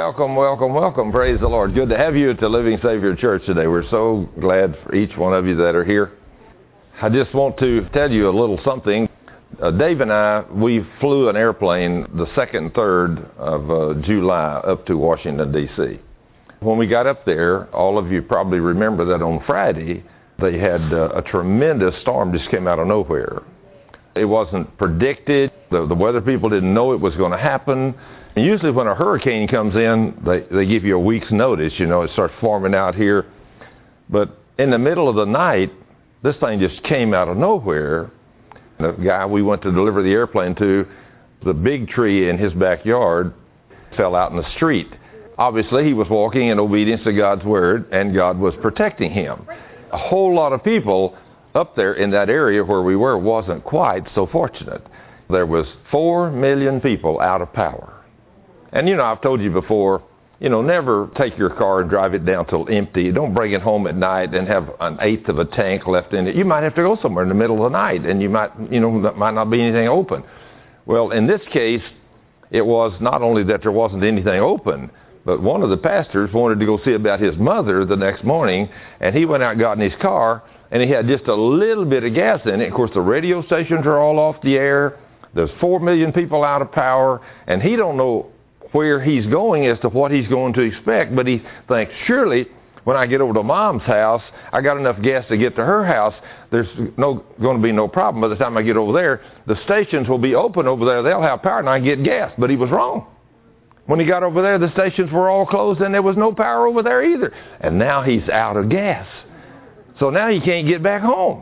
welcome, welcome, welcome. Praise the Lord. Good to have you at the Living Savior Church today. We're so glad for each one of you that are here. I just want to tell you a little something. Dave and I, we flew an airplane the 2nd and 3rd of July up to Washington, D.C. When we got up there, all of you probably remember that on Friday, they had a tremendous storm just came out of nowhere. It wasn't predicted. The weather people didn't know it was going to happen. And usually when a hurricane comes in, they give you a week's notice. You know, it starts forming out here. But in the middle of the night, this thing just came out of nowhere. The guy we went to deliver the airplane to, the big tree in his backyard fell out in the street. Obviously, he was walking in obedience to God's word, and God was protecting him. A whole lot of people up there in that area where we were wasn't quite so fortunate. There was 4 million people out of power. And, you know, I've told you before, you know, never take your car and drive it down till empty. Don't bring it home at night and have an eighth of a tank left in it. You might have to go somewhere in the middle of the night, and you might, you know, there might not be anything open. Well, in this case, it was not only that there wasn't anything open, but one of the pastors wanted to go see about his mother the next morning, and he went out and got in his car, and he had just a little bit of gas in it. Of course, the radio stations are all off the air. There's 4 million people out of power, and he don't know where he's going as to what he's going to expect, but he thinks, surely when I get over to Mom's house, I got enough gas to get to her house. There's going to be no problem. By the time I get over there, the stations will be open over there. They'll have power, and I can get gas. But he was wrong. When he got over there, the stations were all closed, and there was no power over there either. And now he's out of gas. So now he can't get back home.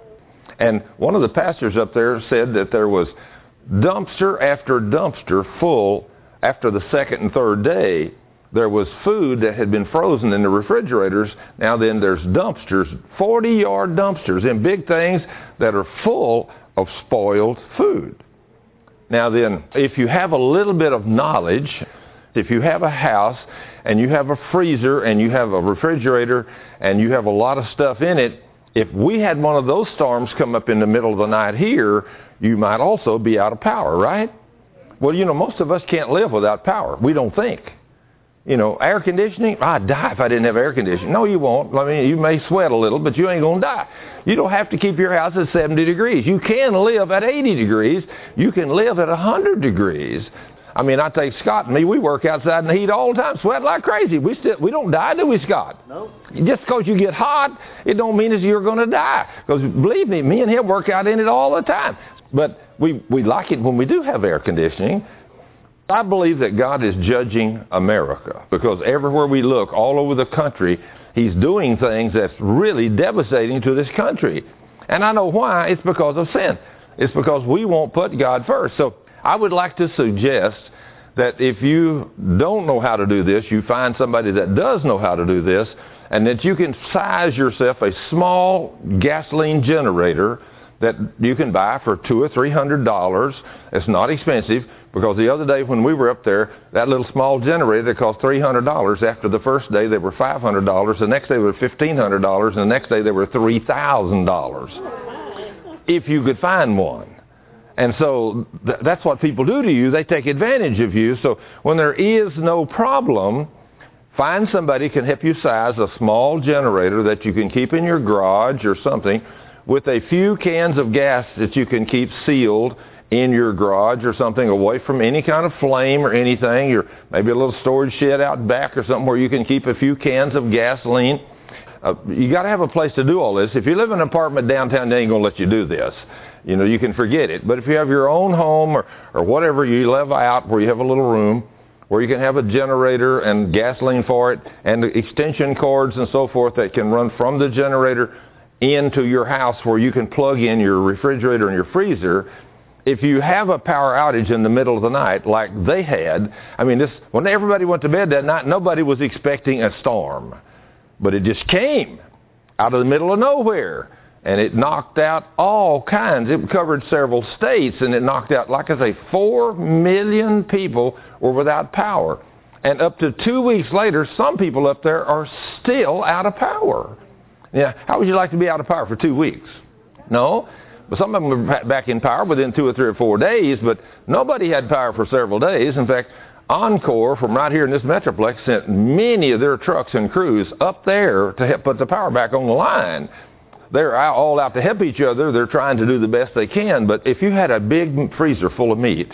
And one of the pastors up there said that there was dumpster after dumpster full. After the 2nd and 3rd day, there was food that had been frozen in the refrigerators. Now then, there's dumpsters, 40-yard dumpsters in big things that are full of spoiled food. Now then, if you have a little bit of knowledge, if you have a house and you have a freezer and you have a refrigerator and you have a lot of stuff in it, if we had one of those storms come up in the middle of the night here, you might also be out of power, right? Well, you know, most of us can't live without power. We don't think. You know, air conditioning, I'd die if I didn't have air conditioning. No, you won't. I mean, you may sweat a little, but you ain't going to die. You don't have to keep your house at 70 degrees. You can live at 80 degrees. You can live at 100 degrees. I mean, I take Scott and me, we work outside in the heat all the time, sweat like crazy. We don't die, do we, Scott? No. Just because you get hot, it don't mean that you're going to die. Because believe me and him work out in it all the time. But we like it when we do have air conditioning. I believe that God is judging America because everywhere we look, all over the country, He's doing things that's really devastating to this country. And I know why. It's because of sin. It's because we won't put God first. So I would like to suggest that if you don't know how to do this, you find somebody that does know how to do this, and that you can size yourself a small gasoline generator that you can buy for $200 or $300. It's not expensive, because the other day when we were up there, that little small generator cost $300. After the first day, they were $500. The next day, they were $1,500. And the next day, they were $3,000. If you could find one. And so that's what people do to you. They take advantage of you. So when there is no problem, find somebody who can help you size a small generator that you can keep in your garage or something, with a few cans of gas that you can keep sealed in your garage or something, away from any kind of flame or anything, or maybe a little storage shed out back or something where you can keep a few cans of gasoline. You got to have a place to do all this. If you live in an apartment downtown, they ain't going to let you do this. You know, you can forget it. But if you have your own home or whatever, you live out where you have a little room where you can have a generator and gasoline for it and the extension cords and so forth that can run from the generator into your house where you can plug in your refrigerator and your freezer. If you have a power outage in the middle of the night like they had, I mean, when everybody went to bed that night, nobody was expecting a storm. But it just came out of the middle of nowhere. And it knocked out all kinds. It covered several states, and it knocked out, like I say, 4 million people were without power. And up to 2 weeks later, some people up there are still out of power. Yeah, how would you like to be out of power for 2 weeks? No. But some of them were back in power within 2 or 3 or 4 days, but nobody had power for several days. In fact, Encore from right here in this Metroplex sent many of their trucks and crews up there to help put the power back on the line. They're all out to help each other. They're trying to do the best they can. But if you had a big freezer full of meat,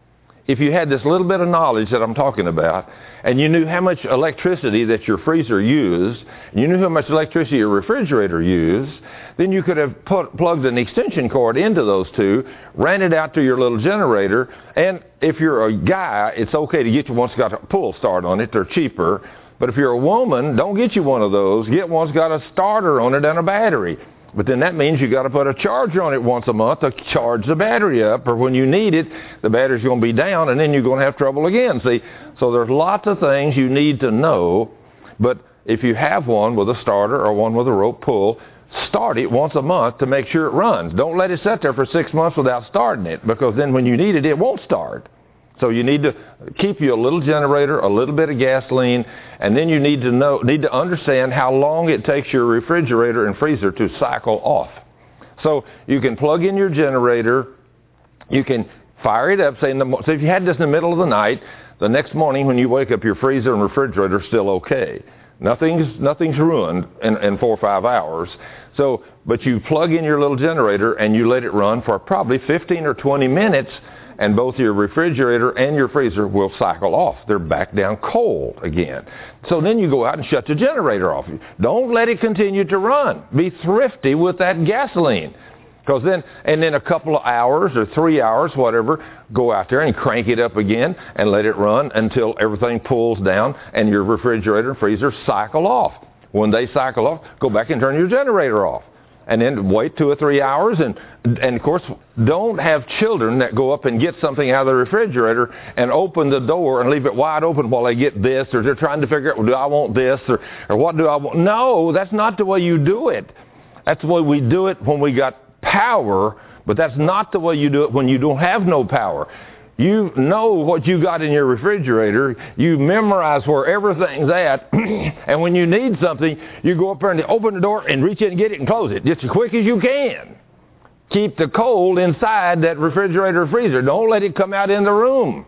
if you had this little bit of knowledge that I'm talking about, and you knew how much electricity that your freezer used, and you knew how much electricity your refrigerator used, then you could have plugged an extension cord into those two, ran it out to your little generator, and if you're a guy, it's okay to get you one that's got a pull start on it. They're cheaper. But if you're a woman, don't get you one of those. Get one that's got a starter on it and a battery. But then that means you got to put a charger on it once a month to charge the battery up, or when you need it, the battery's going to be down, and then you're going to have trouble again. See, so there's lots of things you need to know. But if you have one with a starter or one with a rope pull, start it once a month to make sure it runs. Don't let it sit there for 6 months without starting it, because then when you need it, it won't start. So you need to keep you a little generator, a little bit of gasoline, and then you need to understand how long it takes your refrigerator and freezer to cycle off. So you can plug in your generator, you can fire it up, so if you had this in the middle of the night, the next morning when you wake up, your freezer and refrigerator are still okay. Nothing's ruined in 4 or 5 hours. So, but you plug in your little generator and you let it run for probably 15 or 20 minutes, and both your refrigerator and your freezer will cycle off. They're back down cold again. So then you go out and shut the generator off. Don't let it continue to run. Be thrifty with that gasoline. Because then a couple of hours or 3 hours, whatever, go out there and crank it up again and let it run until everything pulls down and your refrigerator and freezer cycle off. When they cycle off, go back and turn your generator off. And then wait 2 or 3 hours, and of course, don't have children that go up and get something out of the refrigerator and open the door and leave it wide open while they get this, or they're trying to figure out, well, do I want this, or what do I want? No, that's not the way you do it. That's the way we do it when we got power, but that's not the way you do it when you don't have no power. You know what you got in your refrigerator. You memorize where everything's at. And when you need something, you go up there and open the door and reach in and get it and close it just as quick as you can. Keep the cold inside that refrigerator or freezer. Don't let it come out in the room.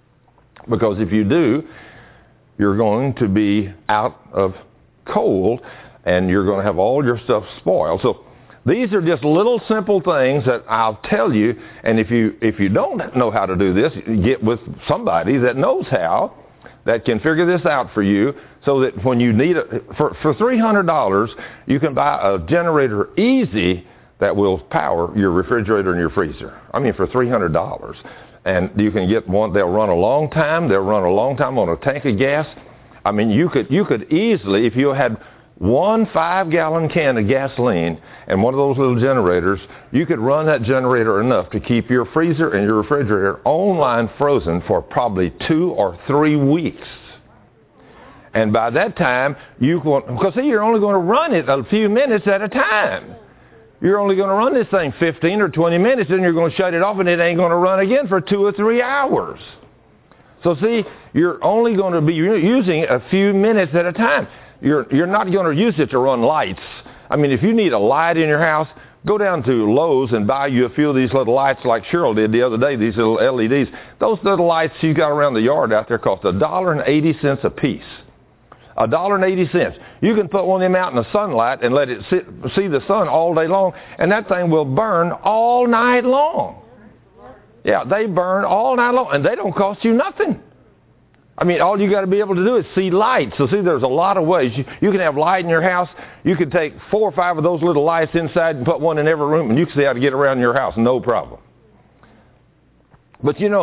Because if you do, you're going to be out of cold and you're going to have all your stuff spoiled. So these are just little simple things that I'll tell you, and if you don't know how to do this, get with somebody that knows how, that can figure this out for you, so that when you need it, for $300, you can buy a generator easy that will power your refrigerator and your freezer. I mean, for $300. And you can get one, they'll run a long time. They'll run a long time on a tank of gas. I mean, you could easily, if you had one 5-gallon can of gasoline and one of those little generators, you could run that generator enough to keep your freezer and your refrigerator online frozen for probably 2 or 3 weeks. And by that time, because see, you're only going to run it a few minutes at a time. You're only going to run this thing 15 or 20 minutes, and you're going to shut it off, and it ain't going to run again for 2 or 3 hours. So see, you're only going to be using a few minutes at a time. You're not going to use it to run lights. I mean, if you need a light in your house, go down to Lowe's and buy you a few of these little lights like Cheryl did the other day, these little LEDs. Those little lights you got around the yard out there cost $1.80 a piece. $1.80. You can put one of them out in the sunlight and let it see the sun all day long, and that thing will burn all night long. Yeah, they burn all night long, and they don't cost you nothing. I mean, all you got to be able to do is see light. So see, there's a lot of ways. You can have light in your house. You can take 4 or 5 of those little lights inside and put one in every room, and you can see how to get around your house, no problem. But you know,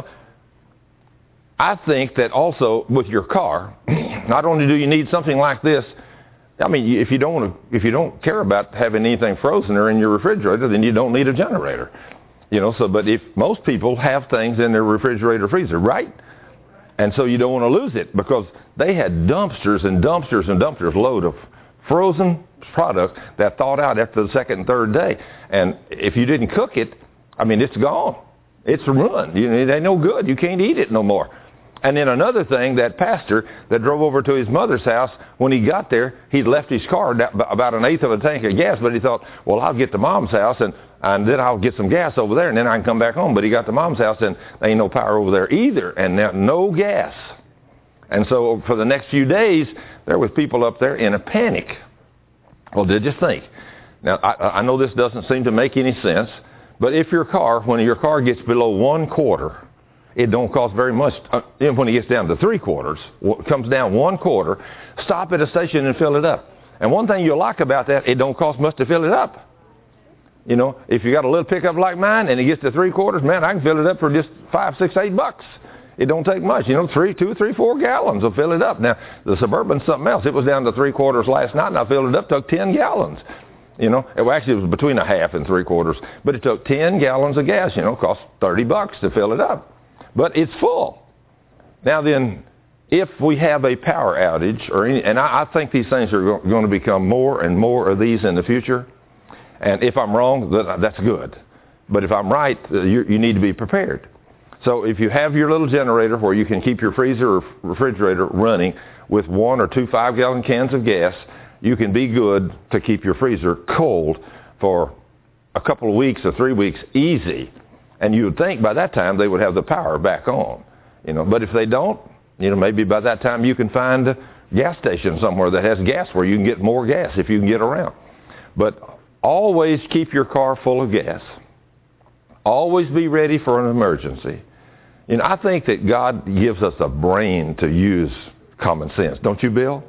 I think that also with your car, not only do you need something like this, I mean, if you don't care about having anything frozen or in your refrigerator, then you don't need a generator. You know, so but if most people have things in their refrigerator, freezer, right? And so you don't want to lose it, because they had dumpsters and dumpsters and dumpsters load of frozen product that thawed out after the second and third day. And if you didn't cook it, I mean, it's gone. It's ruined. It ain't no good. You can't eat it no more. And then another thing, that pastor that drove over to his mother's house, when he got there, he'd left his car about 1/8 of a tank of gas, but he thought, well, I'll get to Mom's house, and then I'll get some gas over there, and then I can come back home. But he got to Mom's house, and there ain't no power over there either, and no gas. And so for the next few days, there was people up there in a panic. Well, just think. Now, I know this doesn't seem to make any sense, but if when your car gets below 1/4, it don't cost very much. When it gets down to 3/4, comes down 1/4, stop at a station and fill it up. And one thing you'll like about that, it don't cost much to fill it up. You know, if you got a little pickup like mine and it gets to 3/4, man, I can fill it up for just $5, $6, $8. It don't take much. You know, 2, 3, 4 gallons will fill it up. Now, the Suburban's something else. It was down to 3/4 last night, and I filled it up, took 10 gallons. You know, actually it was between 1/2 and 3/4, but it took 10 gallons of gas. You know, cost $30 to fill it up. But it's full. Now then, if we have a power outage, and I think these things are going to become more and more of these in the future, and if I'm wrong, that's good. But if I'm right, you need to be prepared. So if you have your little generator where you can keep your freezer or refrigerator running with 1 or 2 5-gallon cans of gas, you can be good to keep your freezer cold for a couple of weeks or 3 weeks easy. And you would think by that time they would have the power back on. You know, but if they don't, you know, maybe by that time you can find a gas station somewhere that has gas where you can get more gas if you can get around. But always keep your car full of gas. Always be ready for an emergency. You know, I think that God gives us a brain to use common sense. Don't you, Bill?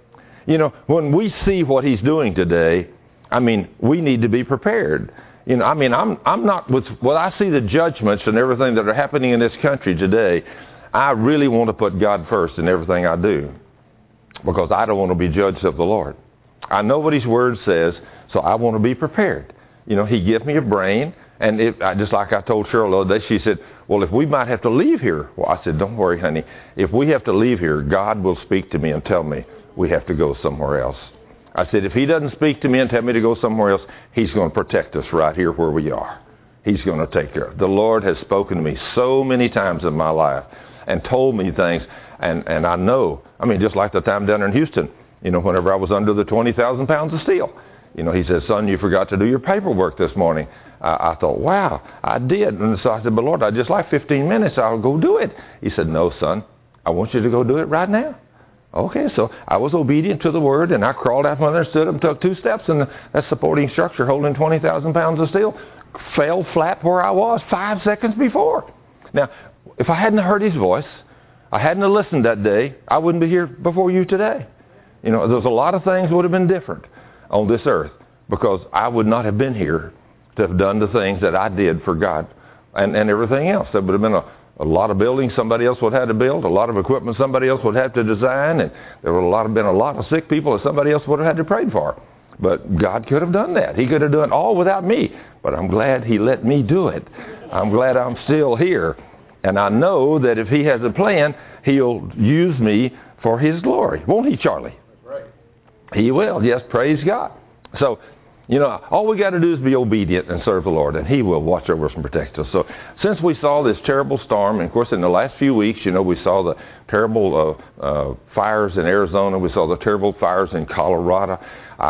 You know, when we see what he's doing today, I mean, we need to be prepared. You know, I mean, I'm not with, well, I see the judgments and everything that are happening in this country today. I really want to put God first in everything I do because I don't want to be judged of the Lord. I know what his word says, so I want to be prepared. You know, he gave me a brain, and just like I told Cheryl the other day, she said, well, if we might have to leave here. Well, I said, don't worry, honey. If we have to leave here, God will speak to me and tell me we have to go somewhere else. I said, if he doesn't speak to me and tell me to go somewhere else, he's going to protect us right here where we are. He's going to take care of it. The Lord has spoken to me so many times in my life and told me things, and I know. I mean, just like the time down in Houston, you know, whenever I was under the 20,000 pounds of steel. You know, he said, son, you forgot to do your paperwork this morning. I thought, wow, I did. And so I said, but Lord, I just like 15 minutes. I'll go do it. He said, no, son, I want you to go do it right now. Okay, so I was obedient to the word, and I crawled out from there, stood up, and took 2 steps, and that supporting structure holding 20,000 pounds of steel fell flat where I was 5 seconds before. Now, if I hadn't heard his voice, I hadn't listened that day, I wouldn't be here before you today. You know, there's a lot of things would have been different on this earth because I would not have been here to have done the things that I did for God and everything else. There would have been a lot of buildings somebody else would have to build, a lot of equipment somebody else would have to design, and there would have been a lot of sick people that somebody else would have had to pray for. But God could have done that. He could have done it all without me. But I'm glad he let me do it. I'm glad I'm still here. And I know that if he has a plan, he'll use me for his glory. Won't he, Charlie? That's right. He will. Yes, praise God. So, you know, all we got to do is be obedient and serve the Lord, and he will watch over us and protect us. So since we saw this terrible storm, and of course in the last few weeks, you know, we saw the terrible fires in Arizona. We saw the terrible fires in Colorado.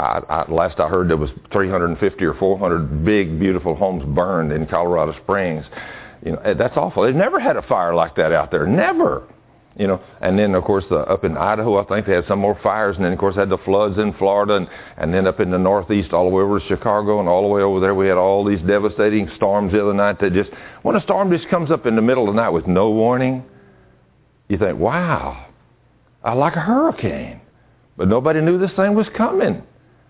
Last I heard, there was 350 or 400 big, beautiful homes burned in Colorado Springs. You know, that's awful. They've never had a fire like that out there. Never. You know, and then, of course, up in Idaho, I think they had some more fires. And then, of course, had the floods in Florida. And then up in the Northeast, all the way over to Chicago. And all the way over there, we had all these devastating storms the other night. That just, when a storm just comes up in the middle of the night with no warning, you think, wow, like a hurricane. But nobody knew this thing was coming.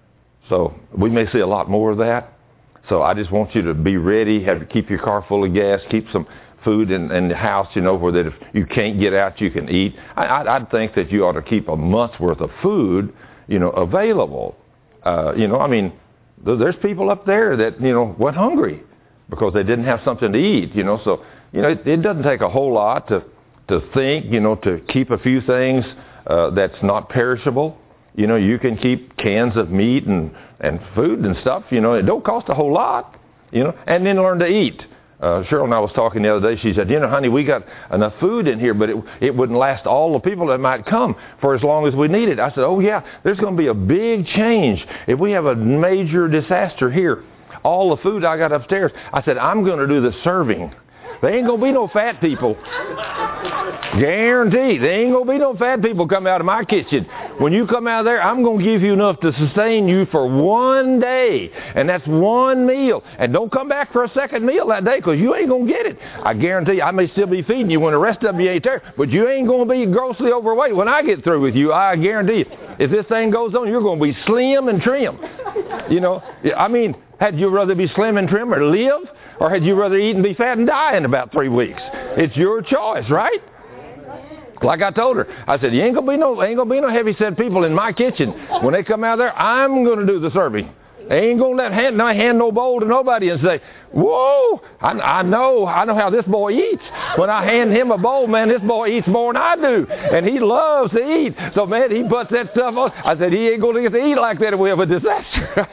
So we may see a lot more of that. So I just want you to be ready, have to keep your car full of gas, keep some food in the house, you know, where that if you can't get out, you can eat. I'd think that you ought to keep a month's worth of food, you know, available. You know, I mean, there's people up there that, you know, went hungry because they didn't have something to eat, you know. So, you know, it doesn't take a whole lot to think, you know, to keep a few things that's not perishable. You know, you can keep cans of meat and food and stuff, you know. It don't cost a whole lot, you know, and then learn to eat. Cheryl and I was talking the other day. She said, you know, honey, we got enough food in here, but it wouldn't last all the people that might come for as long as we need it. I said, oh, yeah, there's going to be a big change. If we have a major disaster here, all the food I got upstairs, I said, I'm going to do the serving. There ain't going to be no fat people. Guaranteed. There ain't going to be no fat people come out of my kitchen. When you come out of there, I'm going to give you enough to sustain you for one day. And that's one meal. And don't come back for a second meal that day because you ain't going to get it. I guarantee you, I may still be feeding you when the rest of you ain't there. But you ain't going to be grossly overweight when I get through with you. I guarantee you. If this thing goes on, you're going to be slim and trim. You know, I mean, had you rather be slim and trim or live? Or had you rather eat and be fat and die in about 3 weeks? It's your choice, right? Like I told her, I said, ain't gonna be no heavy-set people in my kitchen. When they come out of there, I'm gonna do the serving. They ain't gonna hand no bowl to nobody and say, whoa, I know how this boy eats. When I hand him a bowl, man, this boy eats more than I do. And he loves to eat. So, man, he puts that stuff on. I said, he ain't gonna get to eat like that if we have a disaster.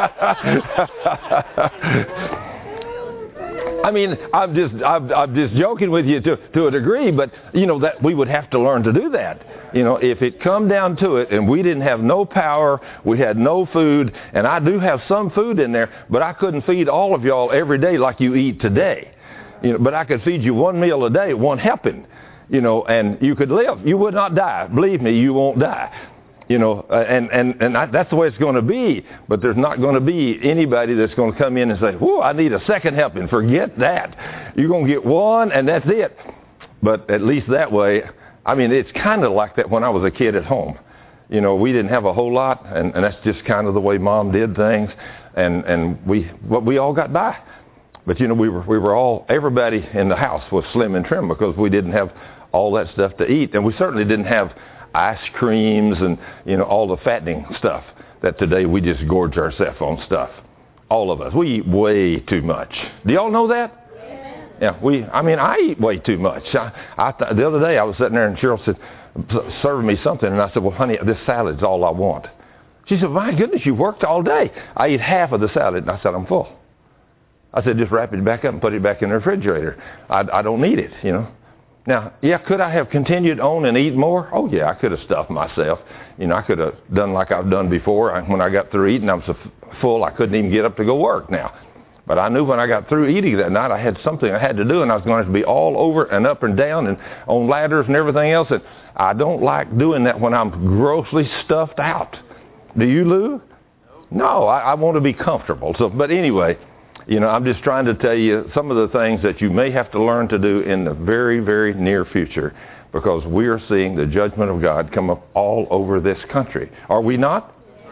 I mean, I'm just joking with you to a degree, but you know that we would have to learn to do that. You know, if it come down to it, and we didn't have no power, we had no food, and I do have some food in there, but I couldn't feed all of y'all every day like you eat today. You know, but I could feed you one meal a day, one helping. You know, and you could live. You would not die. Believe me, you won't die. You know, and that's the way it's going to be. But there's not going to be anybody that's going to come in and say, whoa, I need a second helping. Forget that. You're going to get one, and that's it. But at least that way, I mean, it's kind of like that when I was a kid at home. You know, we didn't have a whole lot, and that's just kind of the way Mom did things. And we all got by. But, you know, we were all, everybody in the house was slim and trim because we didn't have all that stuff to eat. And we certainly didn't have ice creams and, you know, all the fattening stuff that today we just gorge ourselves on stuff. All of us. We eat way too much. Do y'all know that? Yeah. I eat way too much. The other day I was sitting there and Cheryl said, serving me something, and I said, well, honey, this salad's all I want. She said, my goodness, you worked all day. I eat half of the salad, and I said, I'm full. I said, just wrap it back up and put it back in the refrigerator. I don't need it, you know. Now, yeah, could I have continued on and eat more? Oh, yeah, I could have stuffed myself. You know, I could have done like I've done before. When I got through eating, I was so full I couldn't even get up to go work now. But I knew when I got through eating that night, I had something I had to do, and I was going to have to be all over and up and down and on ladders and everything else. And I don't like doing that when I'm grossly stuffed out. Do you, Lou? No, I want to be comfortable. So, but anyway, you know, I'm just trying to tell you some of the things that you may have to learn to do in the very, very near future, because we are seeing the judgment of God come up all over this country. Are we not?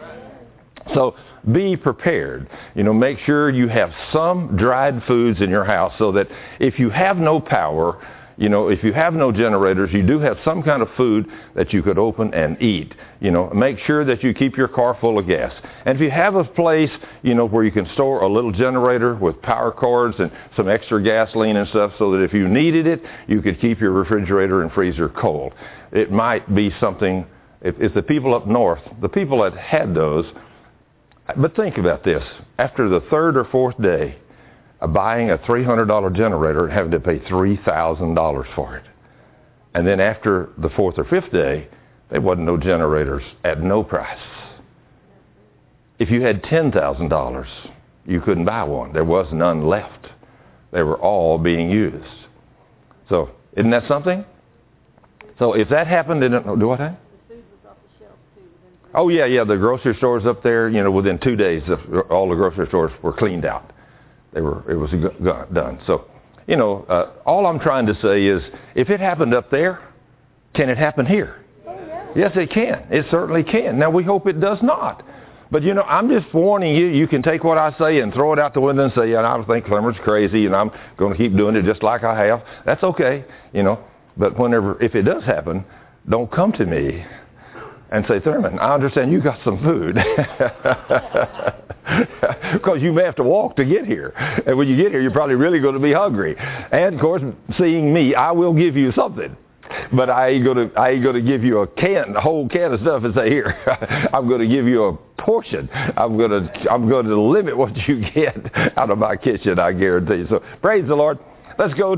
So be prepared. You know, make sure you have some dried foods in your house so that if you have no power, you know, if you have no generators, you do have some kind of food that you could open and eat. You know, make sure that you keep your car full of gas. And if you have a place, you know, where you can store a little generator with power cords and some extra gasoline and stuff so that if you needed it, you could keep your refrigerator and freezer cold. It might be something, if the people up north, the people that had those, but think about this. After the third or fourth day, buying a $300 generator and having to pay $3,000 for it. And then after the fourth or fifth day, there wasn't no generators at no price. If you had $10,000, you couldn't buy one. There was none left. They were all being used. So, isn't that something? So if that happened, do what? Oh, yeah, the grocery stores up there, you know, within 2 days, all the grocery stores were cleaned out. It was done. So, you know, all I'm trying to say is, if it happened up there, can it happen here? Oh, yeah. Yes, it can. It certainly can. Now, we hope it does not. But, you know, I'm just warning you. You can take what I say and throw it out the window and say, yeah, I think Clemmer's crazy, and I'm going to keep doing it just like I have. That's okay, you know. But if it does happen, don't come to me and say, Thurman, I understand you got some food. Because you may have to walk to get here. And when you get here, you're probably really going to be hungry. And, of course, seeing me, I will give you something. But I ain't going to give you a whole can of stuff and say, here, I'm going to give you a portion. I'm going to limit what you get out of my kitchen, I guarantee you. So, praise the Lord. Let's go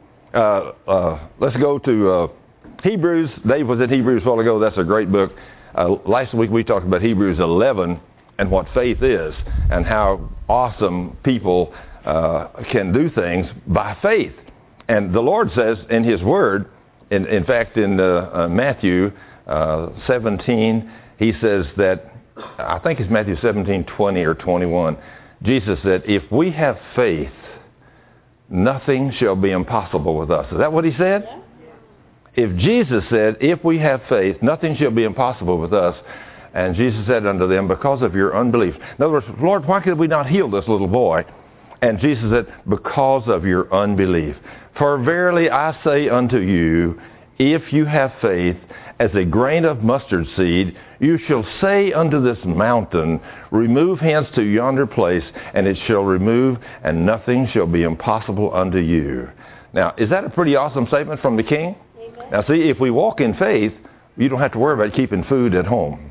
to Hebrews. Dave was in Hebrews a while ago. That's a great book. Last week we talked about Hebrews 11 and what faith is and how awesome people can do things by faith. And the Lord says in His Word, in fact, in Matthew 17, He says that, I think it's Matthew 17:20 or 21, Jesus said, if we have faith, nothing shall be impossible with us. Is that what He said? Yeah. If Jesus said, if we have faith, nothing shall be impossible with us. And Jesus said unto them, because of your unbelief. In other words, Lord, why could we not heal this little boy? And Jesus said, because of your unbelief. For verily I say unto you, if you have faith as a grain of mustard seed, you shall say unto this mountain, remove hence to yonder place, and it shall remove, and nothing shall be impossible unto you. Now, is that a pretty awesome statement from the King? Amen. Now, see, if we walk in faith, you don't have to worry about keeping food at home.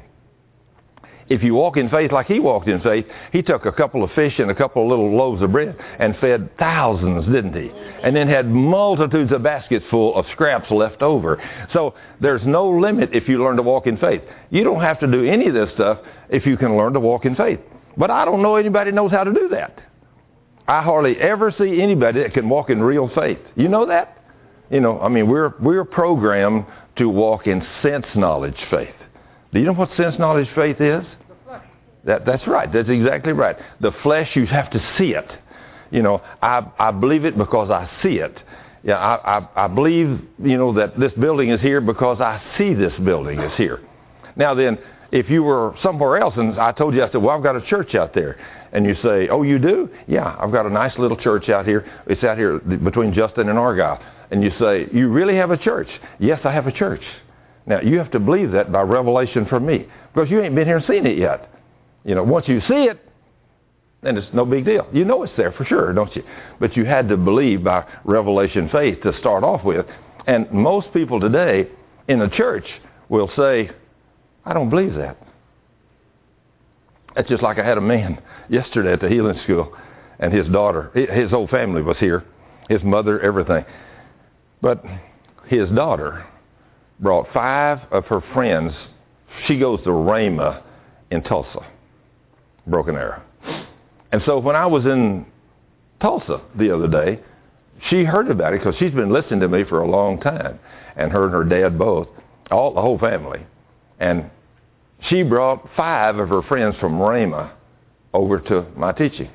If you walk in faith like He walked in faith, He took a couple of fish and a couple of little loaves of bread and fed thousands, didn't He? And then had multitudes of baskets full of scraps left over. So there's no limit if you learn to walk in faith. You don't have to do any of this stuff if you can learn to walk in faith. But I don't know anybody knows how to do that. I hardly ever see anybody that can walk in real faith. You know that? You know, I mean, we're programmed to walk in sense knowledge faith. Do you know what sense knowledge faith is? That's right. That's exactly right. The flesh, you have to see it. You know, I believe it because I see it. Yeah, I believe, you know, that this building is here because I see this building is here. Now then, if you were somewhere else and I told you, I said, well, I've got a church out there. And you say, oh, you do? Yeah, I've got a nice little church out here. It's out here between Justin and Argyle. And you say, you really have a church? Yes, I have a church. Now, you have to believe that by revelation from me, because you ain't been here and seen it yet. You know, once you see it, then it's no big deal. You know it's there for sure, don't you? But you had to believe by revelation faith to start off with. And most people today in the church will say, I don't believe that. That's just like I had a man yesterday at the healing school, and his daughter, his whole family was here, his mother, everything. But his daughter brought 5 of her friends. She goes to Rhema in Tulsa, Broken Arrow. And so when I was in Tulsa the other day, she heard about it because she's been listening to me for a long time, and her and her dad both, the whole family. And she brought 5 of her friends from Rhema over to my teaching.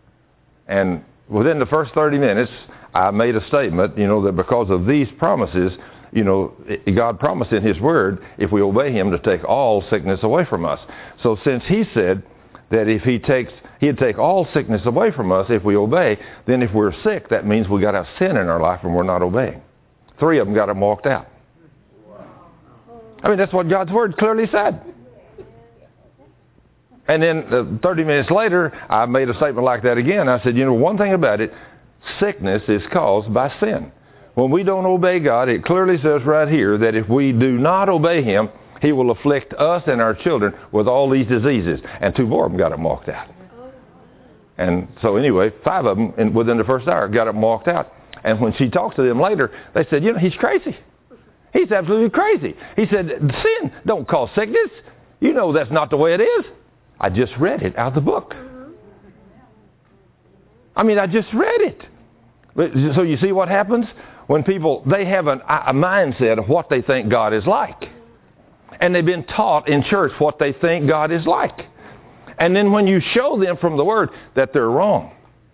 And within the first 30 minutes, I made a statement, you know, that because of these promises, you know, God promised in His Word, if we obey Him, to take all sickness away from us. So since He said that if He'd take all sickness away from us if we obey, then if we're sick, that means we got to have sin in our life and we're not obeying. 3 of them got them walked out. I mean, that's what God's Word clearly said. And then 30 minutes later, I made a statement like that again. I said, you know, one thing about it, sickness is caused by sin. When we don't obey God, it clearly says right here that if we do not obey Him, He will afflict us and our children with all these diseases. And 2 more of them got them walked out. And so anyway, 5 of them within the first hour got them walked out. And when she talked to them later, they said, you know, he's crazy. He's absolutely crazy. He said, sin don't cause sickness. You know that's not the way it is. I just read it out of the book. I mean, I just read it. So you see what happens? When people, they have a mindset of what they think God is like. And they've been taught in church what they think God is like. And then when you show them from the Word that they're wrong,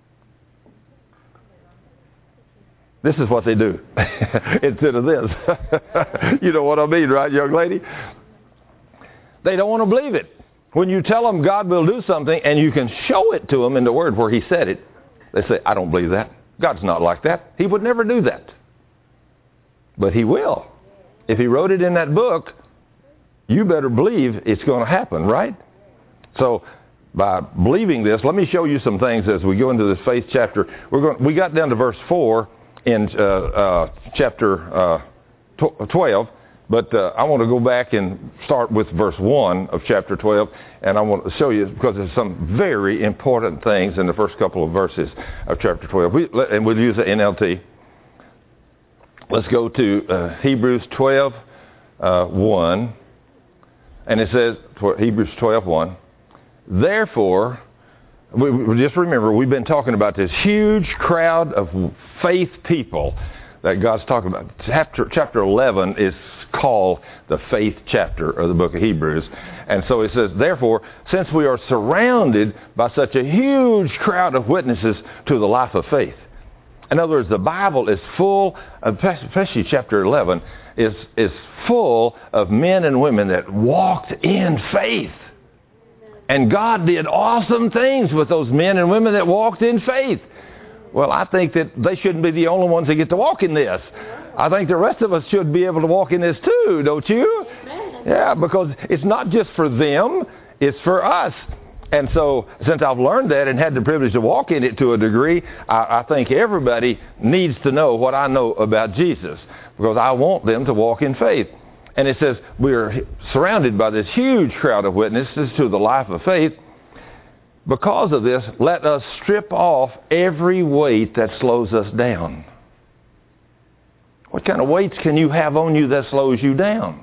this is what they do instead of this. You know what I mean, right, young lady? They don't want to believe it. When you tell them God will do something and you can show it to them in the Word where He said it, they say, I don't believe that. God's not like that. He would never do that. But He will. If He wrote it in that book, you better believe it's going to happen, right? So by believing this, let me show you some things as we go into this faith chapter. We got down to verse 4 in chapter 12. But I want to go back and start with verse 1 of chapter 12, and I want to show you, because there's some very important things in the first couple of verses of chapter 12. And we'll use the NLT. Let's go to Hebrews 12, 1. And it says, Hebrews 12, 1, therefore, we just remember, we've been talking about this huge crowd of faith people that God's talking about. Chapter 11 is called the faith chapter of the book of Hebrews. And so it says, therefore, since we are surrounded by such a huge crowd of witnesses to the life of faith. In other words, the Bible is full, especially chapter 11, is full of men and women that walked in faith. And God did awesome things with those men and women that walked in faith. Well, I think that they shouldn't be the only ones that get to walk in this. I think the rest of us should be able to walk in this too, don't you? Yeah, because it's not just for them, it's for us. And so, since I've learned that and had the privilege to walk in it to a degree, I think everybody needs to know what I know about Jesus, because I want them to walk in faith. And it says, we are surrounded by this huge crowd of witnesses to the life of faith. Because of this, let us strip off every weight that slows us down. What kind of weights can you have on you that slows you down?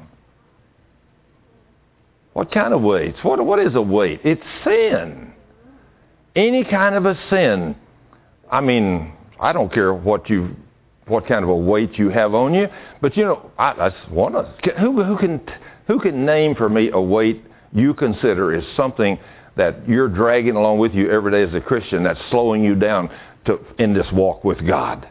What kind of weights? What is a weight? It's sin. Any kind of a sin. I mean, I don't care what kind of a weight you have on you, but you know, I want to. Who can name for me a weight you consider is something that you're dragging along with you every day as a Christian that's slowing you down in this walk with God?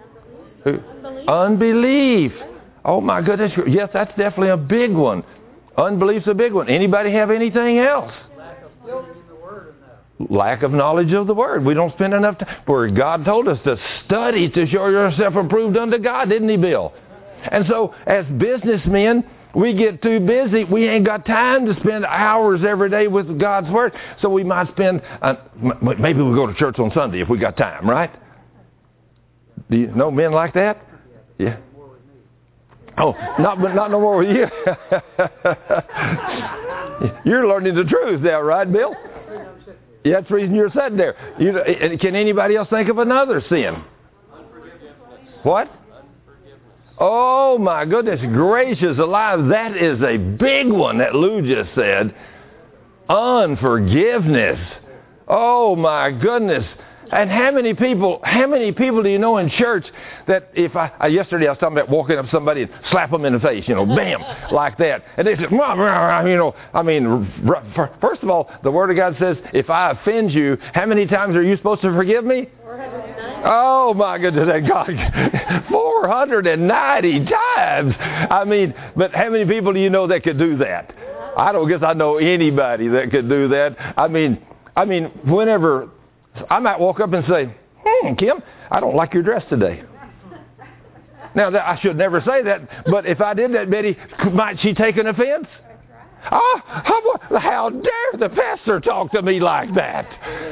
Unbelief. Oh my goodness. Yes, that's definitely a big one. Unbelief's a big one. Anybody have anything else? Lack of knowledge of the Word. We don't spend enough time. Where God told us to study to show yourself approved unto God, didn't He, Bill? And so, as businessmen, we get too busy. We ain't got time to spend hours every day with God's Word. So we might spend, maybe we'll go to church on Sunday if we got time, right? Do you know men like that? Yeah. Oh, not no more with you. You're learning the truth now, right, Bill? Yeah, that's the reason you're sitting there. Can anybody else think of another sin? What? Oh, my goodness gracious alive. That is a big one that Lou just said. Unforgiveness. Oh, my goodness. And how many people do you know in church that if yesterday I was talking about walking up to somebody and slap them in the face, bam, like that. And they said, first of all, the Word of God says, if I offend you, how many times are you supposed to forgive me? 490. Oh my goodness, God, 490 times. But how many people do you know that could do that? I don't guess I know anybody that could do that. Whenever I might walk up and say, Kim, I don't like your dress today. Now, I should never say that, but if I did that, Betty, might she take an offense? How dare the pastor talk to me like that?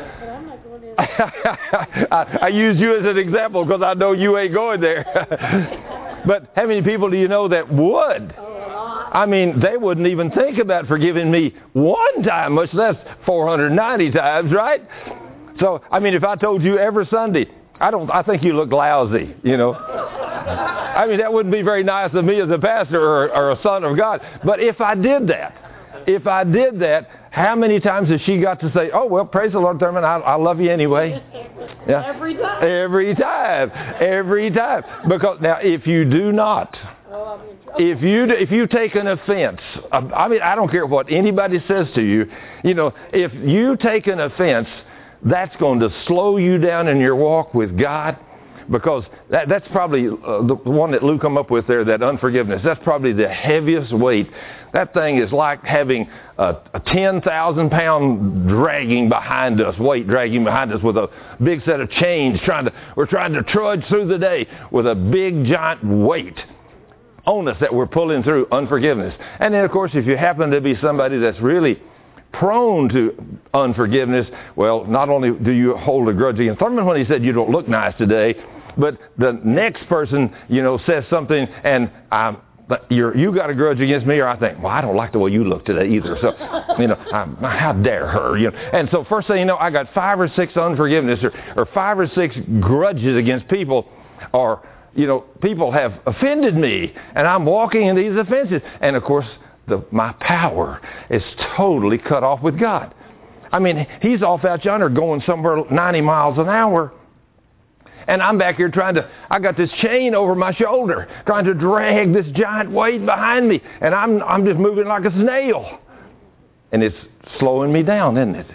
I use you as an example because I know you ain't going there. But how many people do you know that would? They wouldn't even think about forgiving me one time, much less 490 times, right? So, if I told you every Sunday, I think you look lousy, that wouldn't be very nice of me as a pastor or a son of God. But if I did that, how many times has she got to say, oh, well, praise the Lord, Thurman, I love you anyway? Yeah. Every time. Because, now, if you do not, if you take an offense, I don't care what anybody says to you, if you take an offense, that's going to slow you down in your walk with God, because that's probably the one that Lou come up with there, that unforgiveness. That's probably the heaviest weight. That thing is like having a 10,000-pound weight dragging behind us with a big set of chains. We're trying to trudge through the day with a big giant weight on us that we're pulling through, unforgiveness. And then, of course, if you happen to be somebody that's really prone to unforgiveness, well, not only do you hold a grudge against Thurman when he said you don't look nice today, but the next person, says something and you got a grudge against me, or I think, well, I don't like the way you look today either. So, how dare her? And so first thing you know, I got 5 or 6 unforgiveness or 5 or 6 grudges against people, or people have offended me, and I'm walking in these offenses, and of course, my power is totally cut off with God. He's off out yonder going somewhere 90 miles an hour. And I'm back here I got this chain over my shoulder, trying to drag this giant weight behind me. And I'm just moving like a snail. And it's slowing me down, isn't it?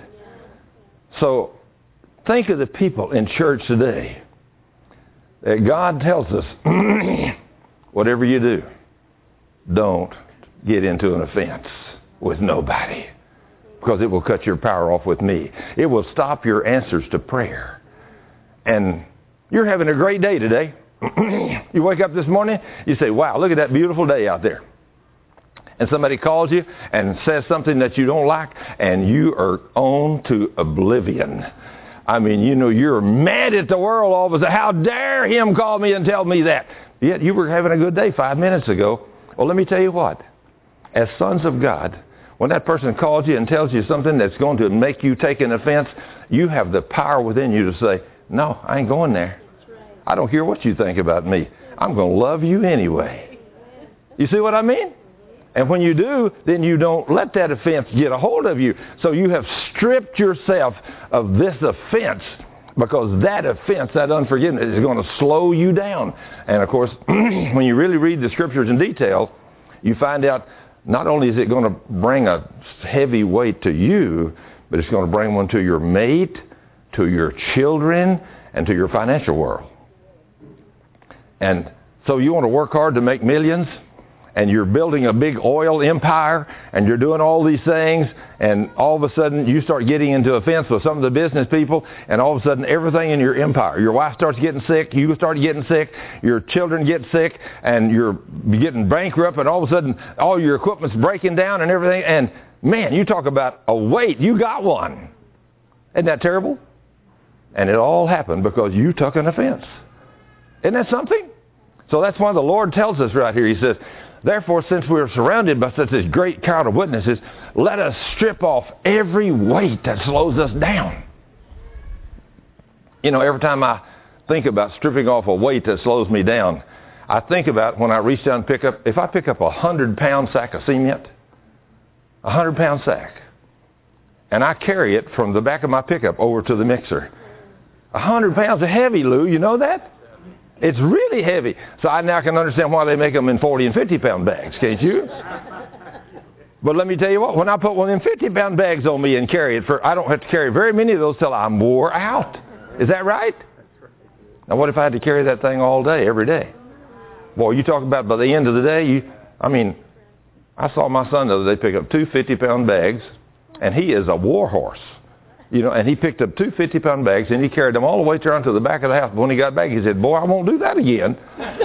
So think of the people in church today that God tells us, whatever you do, don't get into an offense with nobody, because it will cut your power off with me. It will stop your answers to prayer. And you're having a great day today. You wake up this morning, you say, wow, look at that beautiful day out there. And somebody calls you and says something that you don't like, and you are on to oblivion. I mean, you're mad at the world all of a sudden. How dare him call me and tell me that? Yet you were having a good day 5 minutes ago. Well, let me tell you what. As sons of God, when that person calls you and tells you something that's going to make you take an offense, you have the power within you to say, no, I ain't going there. I don't care what you think about me. I'm going to love you anyway. You see what I mean? And when you do, then you don't let that offense get a hold of you. So you have stripped yourself of this offense, because that offense, that unforgiveness, is going to slow you down. And of course, when you really read the scriptures in detail, you find out not only is it going to bring a heavy weight to you, but it's going to bring one to your mate, to your children, and to your financial world. And so you want to work hard to make millions, and you're building a big oil empire, and you're doing all these things, and all of a sudden you start getting into offense with some of the business people, and all of a sudden everything in your empire, your wife starts getting sick, you start getting sick, your children get sick, and you're getting bankrupt, and all of a sudden all your equipment's breaking down and everything, and man, you talk about a weight, you got one. Isn't that terrible? And it all happened because you took an offense. Isn't that something? So that's why the Lord tells us right here, he says, therefore, since we are surrounded by such a great crowd of witnesses, let us strip off every weight that slows us down. Every time I think about stripping off a weight that slows me down, I think about when I reach down and if I pick up a 100-pound sack of cement, a 100-pound sack, and I carry it from the back of my pickup over to the mixer. 100 pounds is heavy, Lou. You know that? It's really heavy. So I now can understand why they make them in 40 and 50-pound bags, can't you? But let me tell you what, when I put one of them 50-pound bags on me and carry it, I don't have to carry very many of those till I'm wore out. Is that right? Now what if I had to carry that thing all day, every day? Boy, you talk about by the end of the day, I saw my son the other day pick up two 50-pound bags, and he is a war horse. And he picked up two 50-pound bags, and he carried them all the way around to the back of the house. But when he got back, he said, boy, I won't do that again.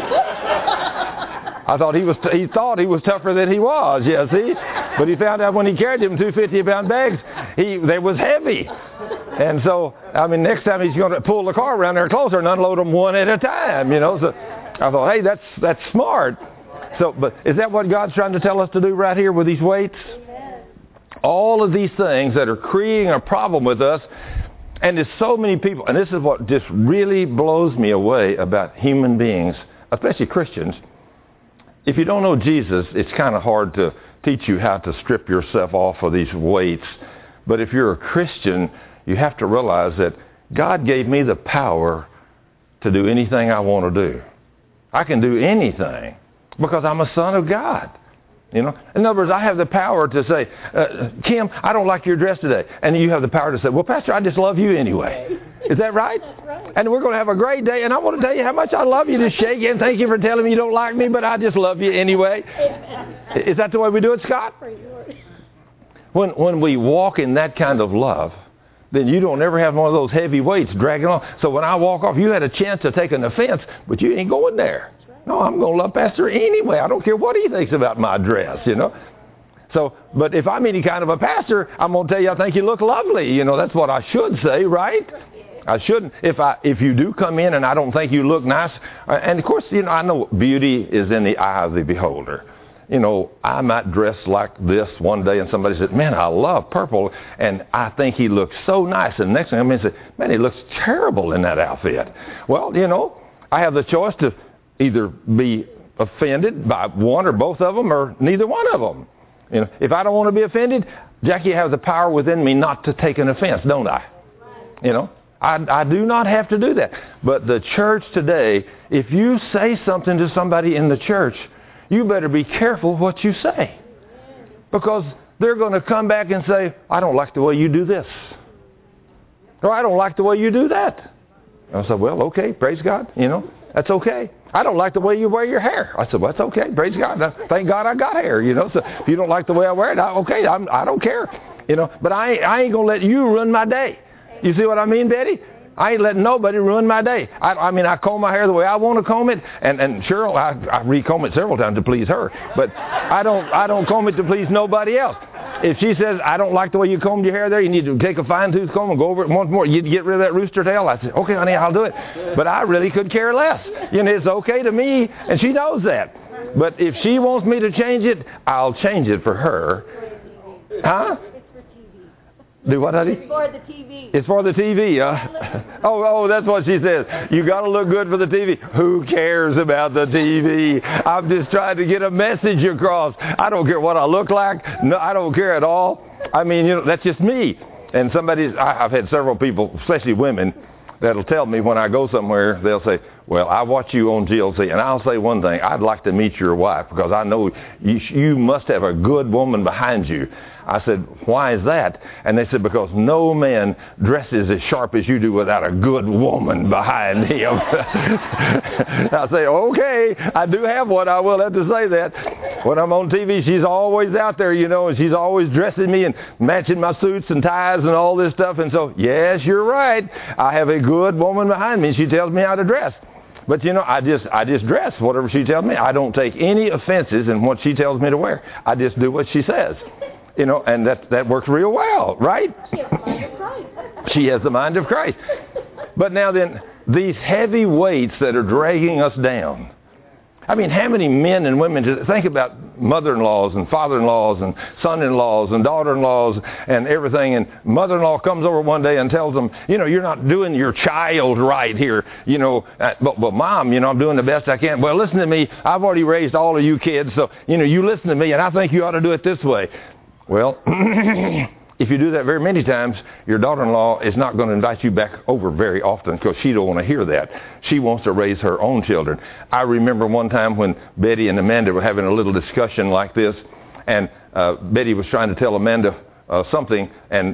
I thought he thought he was tougher than he was, see? But he found out when he carried them two 50-pound bags, they was heavy. And so, next time he's going to pull the car around there closer and unload them one at a time, So I thought, hey, that's smart. So, but is that what God's trying to tell us to do right here with these weights? All of these things that are creating a problem with us, and there's so many people, and this is what just really blows me away about human beings, especially Christians. If you don't know Jesus, it's kind of hard to teach you how to strip yourself off of these weights. But if you're a Christian, you have to realize that God gave me the power to do anything I want to do. I can do anything because I'm a son of God. In other words, I have the power to say, Kim, I don't like your dress today. And you have the power to say, well, Pastor, I just love you anyway. Is that right? That's right. And we're going to have a great day. And I want to tell you how much I love you. Just shake it and thank you for telling me you don't like me, but I just love you anyway. Is that the way we do it, Scott? When we walk in that kind of love, then you don't ever have one of those heavy weights dragging on. So when I walk off, you had a chance to take an offense, but you ain't going there. No, I'm going to love Pastor anyway. I don't care what he thinks about my dress, So, but if I'm any kind of a pastor, I'm going to tell you, I think you look lovely. That's what I should say, right? I shouldn't. If you do come in and I don't think you look nice, and of course, I know beauty is in the eye of the beholder. I might dress like this one day and somebody said, man, I love purple, and I think he looks so nice. And the next thing I say, man, he looks terrible in that outfit. Well, I have the choice to either be offended by one or both of them or neither one of them. If I don't want to be offended, Jackie, I have the power within me not to take an offense, don't I? I do not have to do that. But the church today, if you say something to somebody in the church, you better be careful what you say. Because they're going to come back and say, I don't like the way you do this. Or I don't like the way you do that. I said, well, okay, praise God, that's okay. I don't like the way you wear your hair. I said, well, that's okay, praise God. Thank God I got hair, So if you don't like the way I wear it, I don't care, But I ain't going to let you ruin my day. You see what I mean, Betty? I ain't letting nobody ruin my day. I comb my hair the way I want to comb it, and Cheryl, I recomb it several times to please her, but I don't comb it to please nobody else. If she says, I don't like the way you combed your hair there, you need to take a fine-tooth comb and go over it once more. You get rid of that rooster tail. I said, okay, honey, I'll do it. But I really could care less. It's okay to me, and she knows that. But if she wants me to change it, I'll change it for her. Huh? Do what, honey? It's for the TV. It's for the TV, Oh, that's what she says. You got to look good for the TV. Who cares about the TV? I'm just trying to get a message across. I don't care what I look like. No, I don't care at all. That's just me. And I've had several people, especially women, that'll tell me when I go somewhere, they'll say, well, I watch you on GLC, and I'll say one thing, I'd like to meet your wife because I know you must have a good woman behind you. I said, why is that? And they said, because no man dresses as sharp as you do without a good woman behind him. I say, okay, I do have one. I will have to say that. When I'm on TV, she's always out there, and she's always dressing me and matching my suits and ties and all this stuff. And so, yes, you're right. I have a good woman behind me. She tells me how to dress. But, I just dress whatever she tells me. I don't take any offenses in what she tells me to wear. I just do what she says. And that works real well, right? She has the mind of Christ. But now then, these heavy weights that are dragging us down. How many men and women, think about mother-in-laws and father-in-laws and son-in-laws and daughter-in-laws and everything, and mother-in-law comes over one day and tells them, you're not doing your child right here, but Mom, I'm doing the best I can. Well, listen to me, I've already raised all of you kids, so, you listen to me, and I think you ought to do it this way. Well, if you do that very many times, your daughter-in-law is not going to invite you back over very often because she don't want to hear that. She wants to raise her own children. I remember one time when Betty and Amanda were having a little discussion like this, and Betty was trying to tell Amanda something, and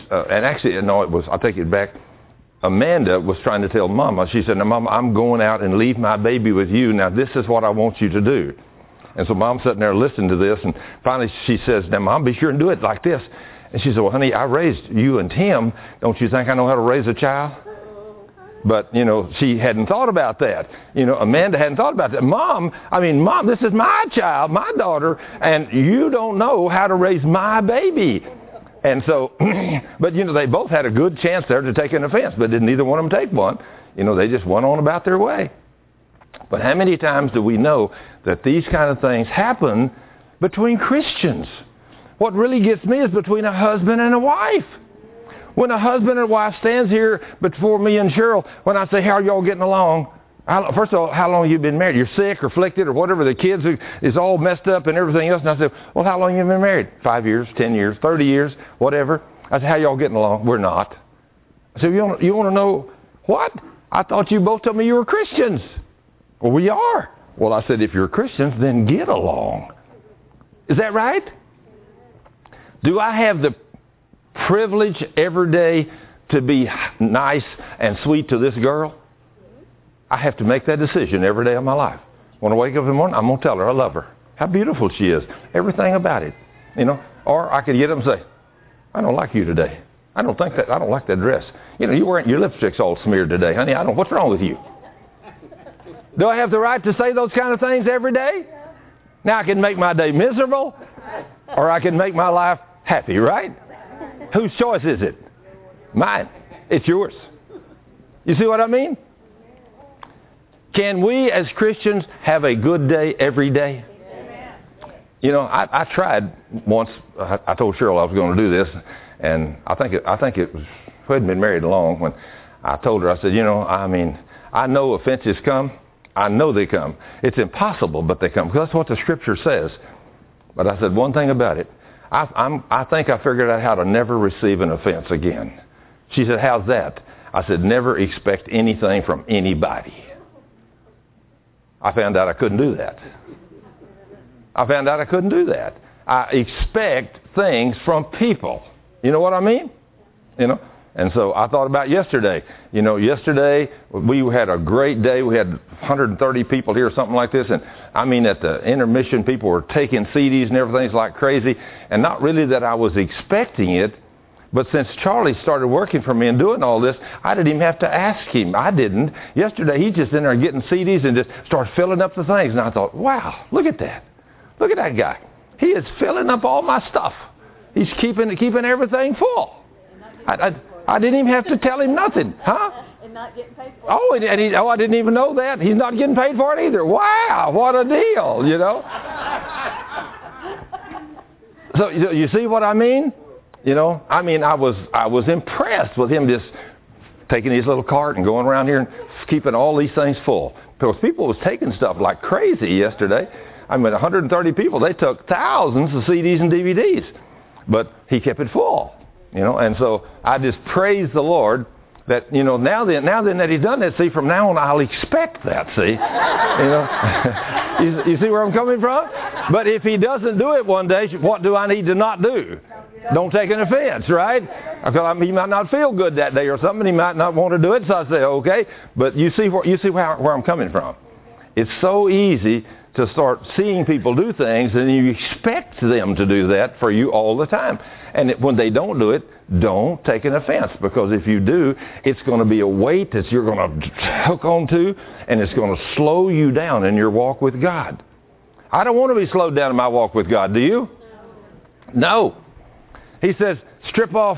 I'll take it back. Amanda was trying to tell Mama. She said, now, Mama, I'm going out and leave my baby with you. Now, this is what I want you to do. And so Mom's sitting there listening to this, and finally she says, now, Mom, be sure and do it like this. And she said, well, honey, I raised you and Tim. Don't you think I know how to raise a child? But, she hadn't thought about that. Amanda hadn't thought about that. Mom, this is my child, my daughter, and you don't know how to raise my baby. And so, but, they both had a good chance there to take an offense, but didn't either one of them take one. They just went on about their way. But how many times do we know that these kind of things happen between Christians? What really gets me is between a husband and a wife. When a husband and wife stands here before me and Cheryl, when I say, how are y'all getting along? First of all, how long have you been married? You're sick or afflicted or whatever. The kids is all messed up and everything else. And I said, well, how long have you been married? 5 years, 10 years, 30 years, whatever. I said, how y'all getting along? We're not. I said, you want to know what? I thought you both told me you were Christians. Well, we are. Well, I said, if you're Christians, then get along. Is that right? Do I have the privilege every day to be nice and sweet to this girl? I have to make that decision every day of my life. When I wake up in the morning, I'm going to tell her I love her. How beautiful she is. Everything about it. Or I could get up and say, I don't like you today. I don't like that dress. You're wearing your lipstick's all smeared today, honey. What's wrong with you? Do I have the right to say those kind of things every day? Now I can make my day miserable, or I can make my life happy, right? Whose choice is it? Mine. It's yours. You see what I mean? Can we as Christians have a good day every day? I tried once. I told Cheryl I was going to do this, and I think it was, we hadn't been married long when I told her, I said, I know offenses come. I know they come. It's impossible, but they come. Because that's what the Scripture says. But I said one thing about it. I think I figured out how to never receive an offense again. She said, how's that? I said, never expect anything from anybody. I found out I couldn't do that. I expect things from people. You know what I mean? And so I thought about yesterday. Yesterday we had a great day. We had 130 people here, something like this. And I mean, at the intermission, people were taking CDs and everything's like crazy. And not really that I was expecting it, but since Charlie started working for me and doing all this, I didn't even have to ask him. I didn't. Yesterday he's just in there getting CDs and just started filling up the things. And I thought, wow, look at that. Look at that guy. He is filling up all my stuff. He's keeping everything full. I didn't even have to tell him nothing, huh? And not getting paid for it. I didn't even know that. He's not getting paid for it either. Wow, what a deal, So you see what I mean? I was impressed with him just taking his little cart and going around here and keeping all these things full. Because people was taking stuff like crazy yesterday. 130 people, they took thousands of CDs and DVDs. But he kept it full. And so I just praise the Lord that, now then that he's done that, see, from now on I'll expect that, see. You see where I'm coming from? But if he doesn't do it one day, what do I need to not do? Don't take an offense, right? Because he might not feel good that day or something. He might not want to do it, so I say, okay. But you see where I'm coming from. It's so easy to start seeing people do things, and you expect them to do that for you all the time. And when they don't do it, don't take an offense, because if you do, it's going to be a weight that you're going to hook onto, and it's going to slow you down in your walk with God. I don't want to be slowed down in my walk with God. Do you? No. He says, strip off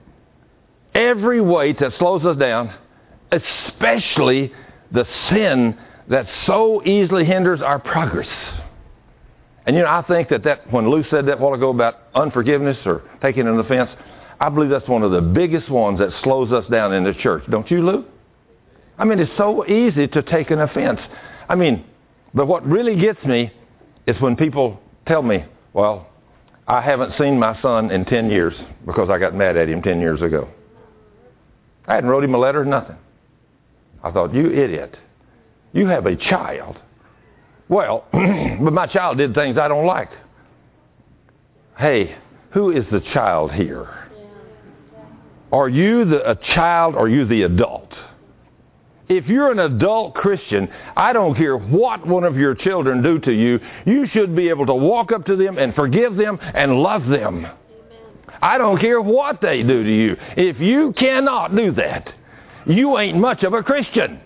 every weight that slows us down, especially the sin that so easily hinders our progress. And I think that when Lou said that a while ago about unforgiveness or taking an offense, I believe that's one of the biggest ones that slows us down in the church. Don't you, Lou? It's so easy to take an offense. But what really gets me is when people tell me, well, I haven't seen my son in 10 years because I got mad at him 10 years ago. I hadn't wrote him a letter, nothing. I thought, you idiot. You have a child. Well, but my child did things I don't like. Hey, who is the child here? Are you a child or are you the adult? If you're an adult Christian, I don't care what one of your children do to you, you should be able to walk up to them and forgive them and love them. I don't care what they do to you. If you cannot do that, you ain't much of a Christian.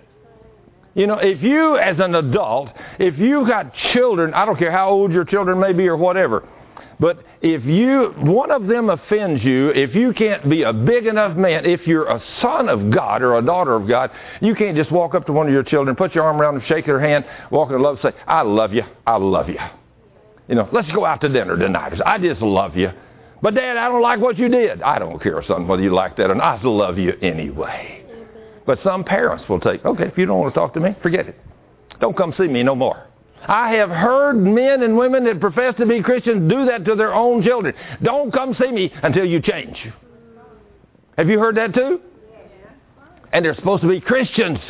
If you as an adult, if you got children, I don't care how old your children may be or whatever, but if one of them offends you, if you can't be a big enough man, if you're a son of God or a daughter of God, you can't just walk up to one of your children, put your arm around them, shake their hand, walk in love, say, I love you, I love you. Let's go out to dinner tonight. I just love you. But Dad, I don't like what you did. I don't care, son, whether you like that or not. I love you anyway. But some parents will take, okay, if you don't want to talk to me, forget it. Don't come see me no more. I have heard men and women that profess to be Christians do that to their own children. Don't come see me until you change. Have you heard that too? And they're supposed to be Christians.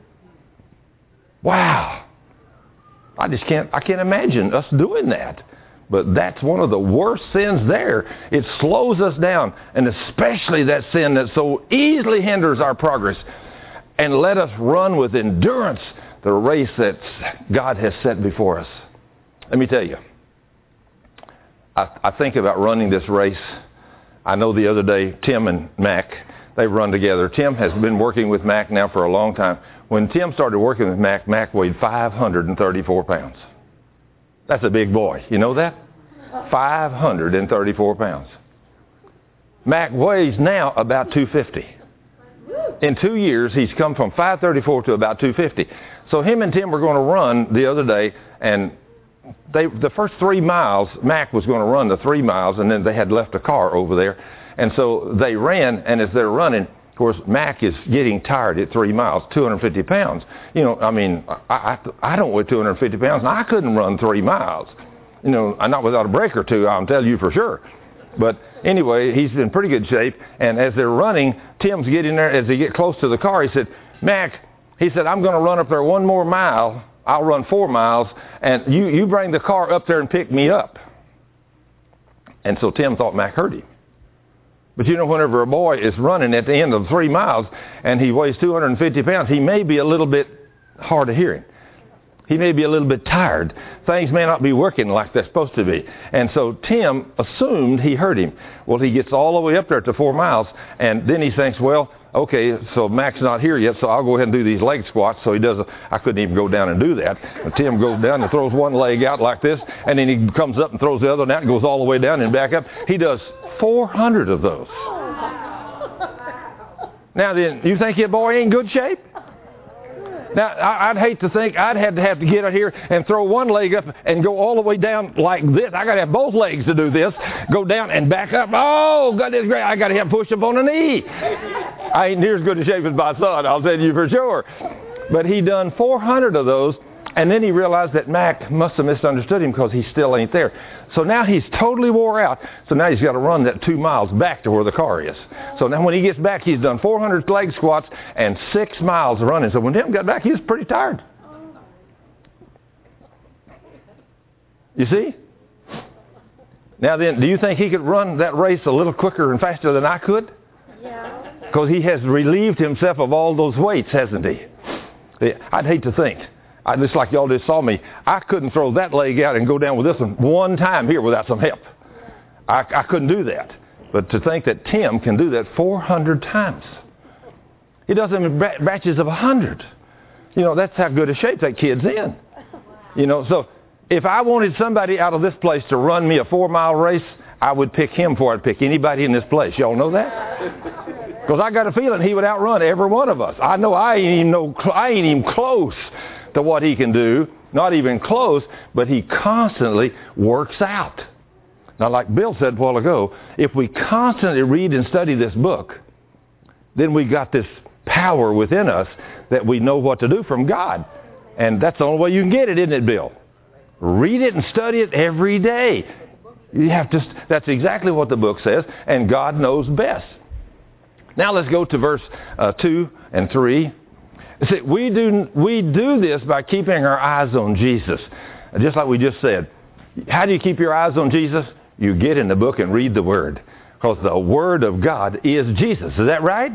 Wow. I can't imagine us doing that. But that's one of the worst sins there. It slows us down, and especially that sin that so easily hinders our progress. And let us run with endurance the race that God has set before us. Let me tell you, I think about running this race. I know the other day, Tim and Mac, they run together. Tim has been working with Mac now for a long time. When Tim started working with Mac, Mac weighed 534 pounds. That's a big boy. You know that? 534 pounds. Mac weighs now about 250. In 2 years, he's come from 534 to about 250. So him and Tim were going to run the other day, and the first 3 miles, Mac was going to run the 3 miles, and then they had left a car over there. And so they ran, and as they're running, of course, Mac is getting tired at 3 miles, 250 pounds. I don't weigh 250 pounds, and I couldn't run 3 miles. Not without a break or two, I'll tell you for sure. But anyway, he's in pretty good shape. And as they're running, Tim's getting there. As they get close to the car, he said, Mac, he said, I'm going to run up there one more mile. I'll run 4 miles, and you bring the car up there and pick me up. And so Tim thought Mac hurt him. But you know, whenever a boy is running at the end of 3 miles and he weighs 250 pounds, he may be a little bit hard of hearing. He may be a little bit tired. Things may not be working like they're supposed to be. And so Tim assumed he hurt him. Well, he gets all the way up there to 4 miles, and then he thinks, well, okay, so Mac's not here yet, so I'll go ahead and do these leg squats. So he does. I couldn't even go down and do that. And Tim goes down and throws one leg out like this, and then he comes up and throws the other one out and goes all the way down and back up. He does 400 of those. Now then, you think your boy ain't in good shape? Now, I'd hate to think I'd have to get out here and throw one leg up and go all the way down like this. I got to have both legs to do this. Go down and back up. Oh, God, that's great. I got to have push up on the knee. I ain't near as good a shape as my son, I'll tell you for sure. But he done 400 of those, and then he realized that Mac must have misunderstood him because he still ain't there. So now he's totally wore out. So now he's got to run that 2 miles back to where the car is. So now when he gets back, he's done 400 leg squats and 6 miles running. So when Tim got back, he was pretty tired. You see? Now then, do you think he could run that race a little quicker and faster than I could? Yeah. Because he has relieved himself of all those weights, hasn't he? I'd hate to think. Just like y'all just saw me, I couldn't throw that leg out and go down with this one time here without some help. I couldn't do that. But to think that Tim can do that 400 times. He does them in batches of 100. You know, that's how good a shape that kid's in. You know, so if I wanted somebody out of this place to run me a 4-mile race, I would pick him before I'd pick anybody in this place. Y'all know that? Because I got a feeling he would outrun every one of us. I know I ain't even close to what he can do, not even close, but he constantly works out. Now, like Bill said a while ago, if we constantly read and study this book, then we got this power within us that we know what to do from God. And that's the only way you can get it, isn't it, Bill? Read it and study it every day. You have to. That's exactly what the book says, and God knows best. Now let's go to verse 2 and 3. See, we do this by keeping our eyes on Jesus. Just like we just said. How do you keep your eyes on Jesus? You get in the book and read the Word. Because the Word of God is Jesus. Is that right?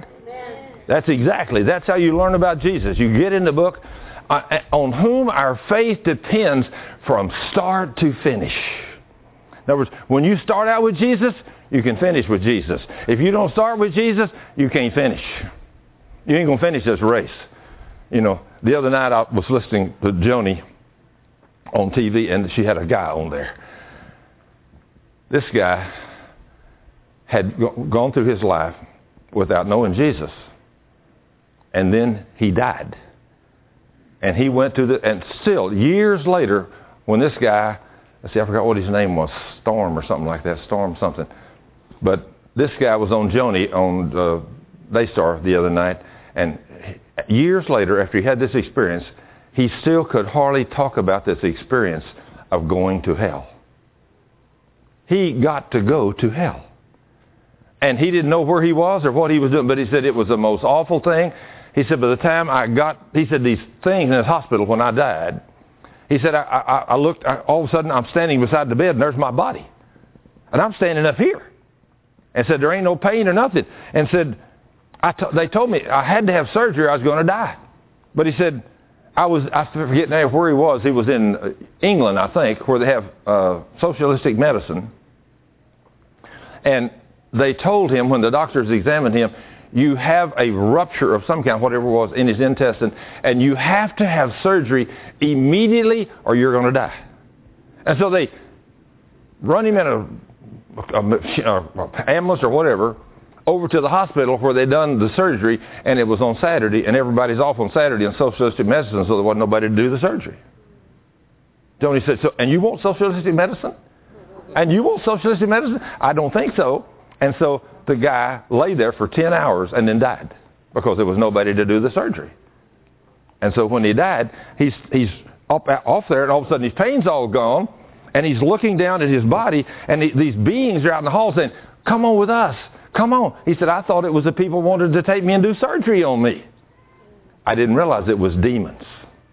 Amen. That's how you learn about Jesus. You get in the book on whom our faith depends from start to finish. In other words, when you start out with Jesus, you can finish with Jesus. If you don't start with Jesus, you can't finish. You ain't going to finish this race. You know, the other night I was listening to Joni on TV, and she had a guy on there. This guy had gone through his life without knowing Jesus. And then he died. And he went to and still, years later, when this guy, I forgot what his name was, Storm or something like that, Storm something. But this guy was on Joni on Daystar the other night, and years later, after he had this experience, he still could hardly talk about this experience of going to hell. He got to go to hell. And he didn't know where he was or what he was doing, but he said it was the most awful thing. He said, by the time he said these things in his hospital when I died, he said, I looked, all of a sudden I'm standing beside the bed and there's my body. And I'm standing up here. And said, there ain't no pain or nothing. And said, they told me I had to have surgery or I was going to die. But he said, I forget now where he was. He was in England, I think, where they have socialistic medicine. And they told him when the doctors examined him, you have a rupture of some kind, whatever it was, in his intestine, and you have to have surgery immediately or you're going to die. And so they run him in a ambulance or whatever over to the hospital where they done the surgery, and it was on Saturday, and everybody's off on Saturday in socialistic medicine, so there wasn't nobody to do the surgery. Joni said, so, and you want socialistic medicine? And you want socialistic medicine? I don't think so. And so the guy lay there for 10 hours and then died because there was nobody to do the surgery. And so when he died, he's off there, and all of a sudden his pain's all gone, And he's looking down at hhis body, and these beings are out in the hall saying, come on with us. Come on. He said, I thought it was the people wanted to take me and do surgery on me. I didn't realize it was demons.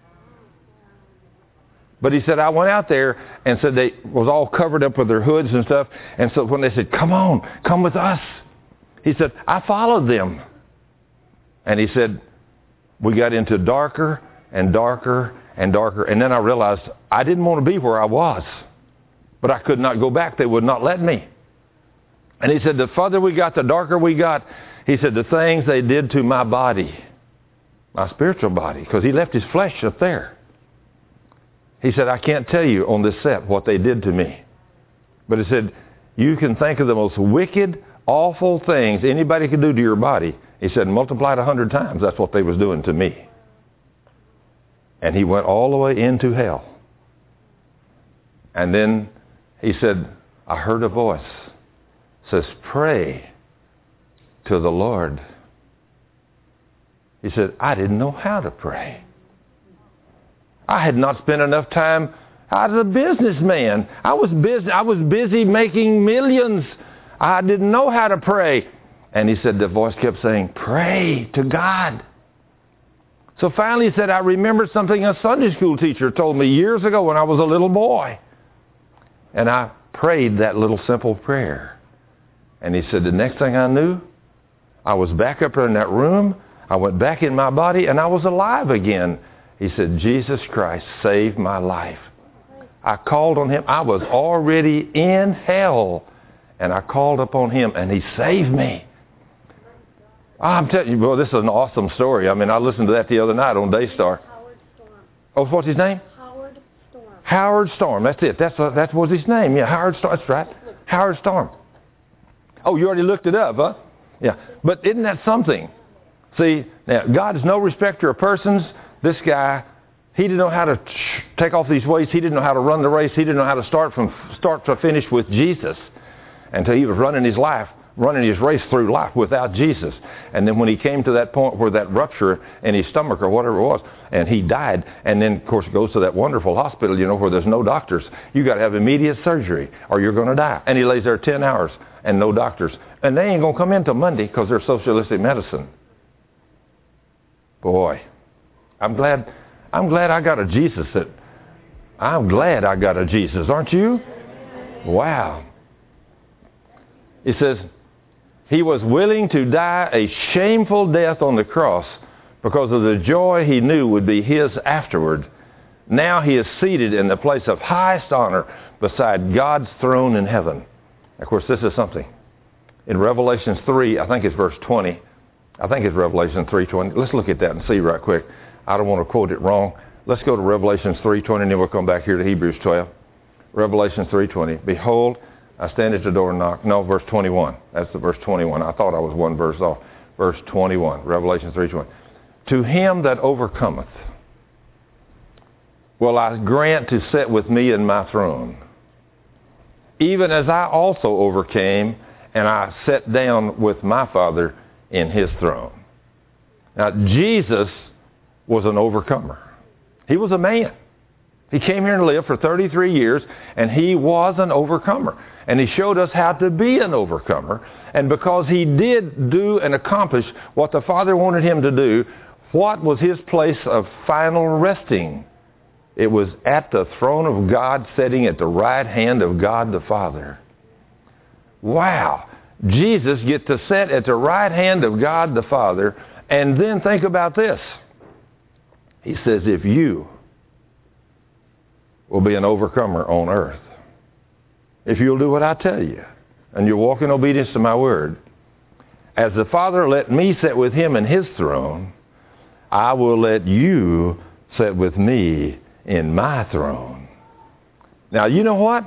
But he said, I went out there and said they was all covered up with their hoods and stuff. And so when they said, come on, come with us. He said, I followed them. And he said, we got into darker and darker and darker. And then I realized I didn't want to be where I was. But I could not go back. They would not let me. And he said, the further we got, the darker we got. He said, the things they did to my body, my spiritual body, because he left his flesh up there. He said, I can't tell you on this set what they did to me. But he said, you can think of the most wicked, awful things anybody could do to your body. He said, multiplied 100 times. That's what they was doing to me. And he went all the way into hell. And then he said, I heard a voice. Says, pray to the Lord. He said, I didn't know how to pray. I had not spent enough time. I was a businessman. I was busy making millions. I didn't know how to pray. And he said, the voice kept saying, pray to God. So finally he said, I remember something a Sunday school teacher told me years ago when I was a little boy. And I prayed that little simple prayer. And he said, the next thing I knew, I was back up there in that room. I went back in my body and I was alive again. He said, Jesus Christ saved my life. I called on him. I was already in hell. And I called upon him and he saved me. I'm telling you, boy, this is an awesome story. I mean, I listened to that the other night on Daystar. Howard Storm. Oh, what's his name? Howard Storm. Howard Storm. That's it. That was his name. Yeah, Howard Storm. That's right. Howard Storm. Oh, you already looked it up, huh? Yeah. But isn't that something? See, now, God is no respecter of persons. This guy, he didn't know how to take off these weights. He didn't know how to run the race. He didn't know how to start from start to finish with Jesus until he was running his race through life without Jesus. And then when he came to that point where that rupture in his stomach or whatever it was, and he died, and then, of course, goes to that wonderful hospital, where there's no doctors. You got to have immediate surgery or you're going to die. And he lays there 10 hours and no doctors. And they ain't going to come in till Monday because they're socialistic medicine. Boy. I'm glad I got a Jesus. I'm glad I got a Jesus, aren't you? Wow. It says, he was willing to die a shameful death on the cross because of the joy he knew would be his afterward. Now he is seated in the place of highest honor beside God's throne in heaven. Of course, this is something. In Revelation 3, I think it's verse 20. I think it's Revelation 3:20. Let's look at that and see right quick. I don't want to quote it wrong. Let's go to Revelation 3:20 and then we'll come back here to Hebrews 12. Revelation 3:20. Behold, I stand at the door and knock. No, verse 21. That's the verse 21. I thought I was one verse off. Verse 21. Revelation 3:20. To him that overcometh will I grant to sit with me in my throne, even as I also overcame and I sat down with my Father in his throne. Now, Jesus was an overcomer. He was a man. He came here and lived for 33 years, and he was an overcomer. And he showed us how to be an overcomer. And because he did do and accomplish what the Father wanted him to do, what was his place of final resting? It was at the throne of God, sitting at the right hand of God the Father. Wow. Jesus gets to sit at the right hand of God the Father. And then think about this. He says, if you will be an overcomer on earth, if you'll do what I tell you, and you'll walk in obedience to my word, as the Father let me sit with him in his throne, I will let you sit with me in my throne. Now, you know what?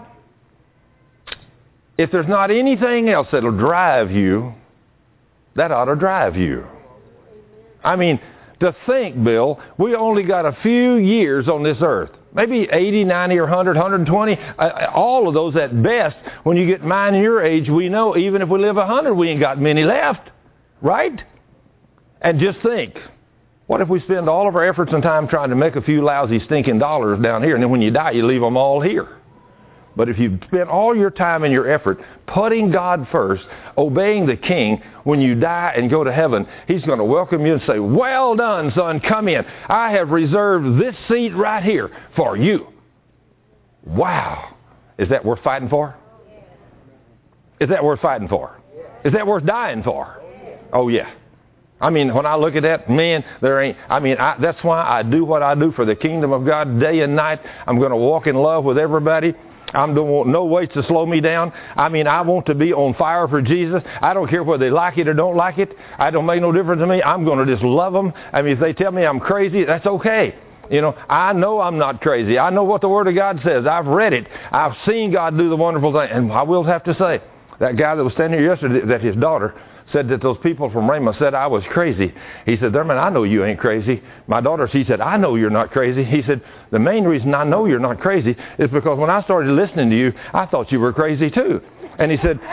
If there's not anything else that'll drive you, that ought to drive you. I mean, to think, Bill, we only got a few years on this earth. Maybe 80, 90, or 100, 120. All of those at best. When you get mine and your age, we know even if we live 100, we ain't got many left. Right? And just think, what if we spend all of our efforts and time trying to make a few lousy stinking dollars down here, and then when you die, you leave them all here? But if you spend all your time and your effort putting God first, obeying the King, when you die and go to heaven, He's going to welcome you and say, well done, son, come in. I have reserved this seat right here for you. Wow. Is that worth fighting for? Is that worth fighting for? Is that worth dying for? Oh, yeah. I mean, when I look at that, man, that's why I do what I do for the kingdom of God day and night. I'm going to walk in love with everybody. I don't want no weights to slow me down. I mean, I want to be on fire for Jesus. I don't care whether they like it or don't like it. I don't make no difference to me. I'm going to just love them. I mean, if they tell me I'm crazy, that's okay. You know, I know I'm not crazy. I know what the Word of God says. I've read it. I've seen God do the wonderful thing. And I will have to say, that guy that was standing here yesterday, that his daughter said that those people from Rhema said I was crazy. He said, Thurman, I know you ain't crazy. My daughter, she said, I know you're not crazy. He said, the main reason I know you're not crazy is because when I started listening to you, I thought you were crazy too. And he said,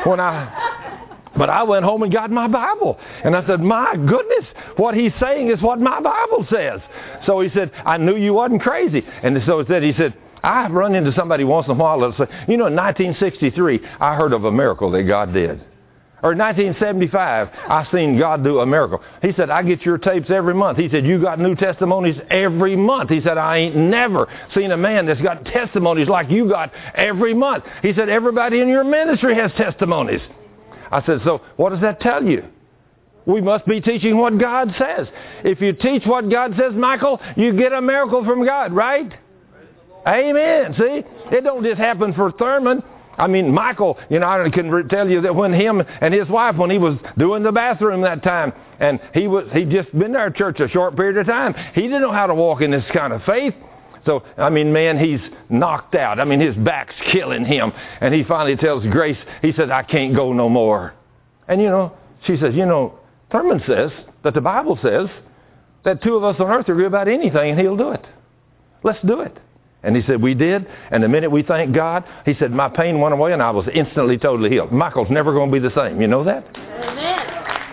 but I went home and got my Bible. And I said, my goodness, what he's saying is what my Bible says. So he said, I knew you wasn't crazy. And so he said, I've run into somebody once in a while that'll say, you know, in 1963, I heard of a miracle that God did. Or in 1975, I seen God do a miracle. He said, I get your tapes every month. He said, you got new testimonies every month. He said, I ain't never seen a man that's got testimonies like you got every month. He said, everybody in your ministry has testimonies. I said, so what does that tell you? We must be teaching what God says. If you teach what God says, Michael, you get a miracle from God, right? Amen. See? It don't just happen for Thurman. I mean, Michael, you know, I can tell you that when him and his wife, when he was doing the bathroom that time, and he'd just been there at church a short period of time, he didn't know how to walk in this kind of faith. So, I mean, man, he's knocked out. I mean, his back's killing him. And he finally tells Grace, he says, I can't go no more. And, you know, she says, you know, Thurman says that the Bible says that two of us on earth agree about anything and He'll do it. Let's do it. And he said, we did. And the minute we thanked God, he said, my pain went away and I was instantly totally healed. Michael's never going to be the same. You know that? Amen.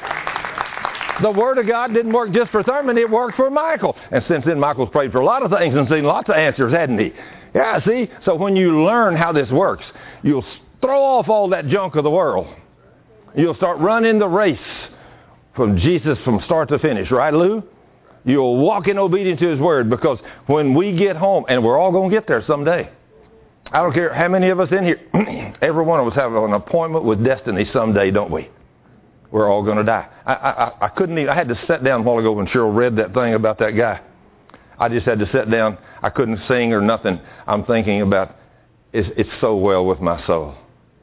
The Word of God didn't work just for Thurman. It worked for Michael. And since then, Michael's prayed for a lot of things and seen lots of answers, hadn't he? Yeah, see? So when you learn how this works, you'll throw off all that junk of the world. You'll start running the race from Jesus from start to finish. Right, Lou? You'll walk in obedience to His Word, because when we get home, and we're all going to get there someday. I don't care how many of us in here, every one of us have an appointment with destiny someday, don't we? We're all going to die. I couldn't even, I had to sit down a while ago when Cheryl read that thing about that guy. I just had to sit down. I couldn't sing or nothing. I'm thinking about, it's so well with my soul.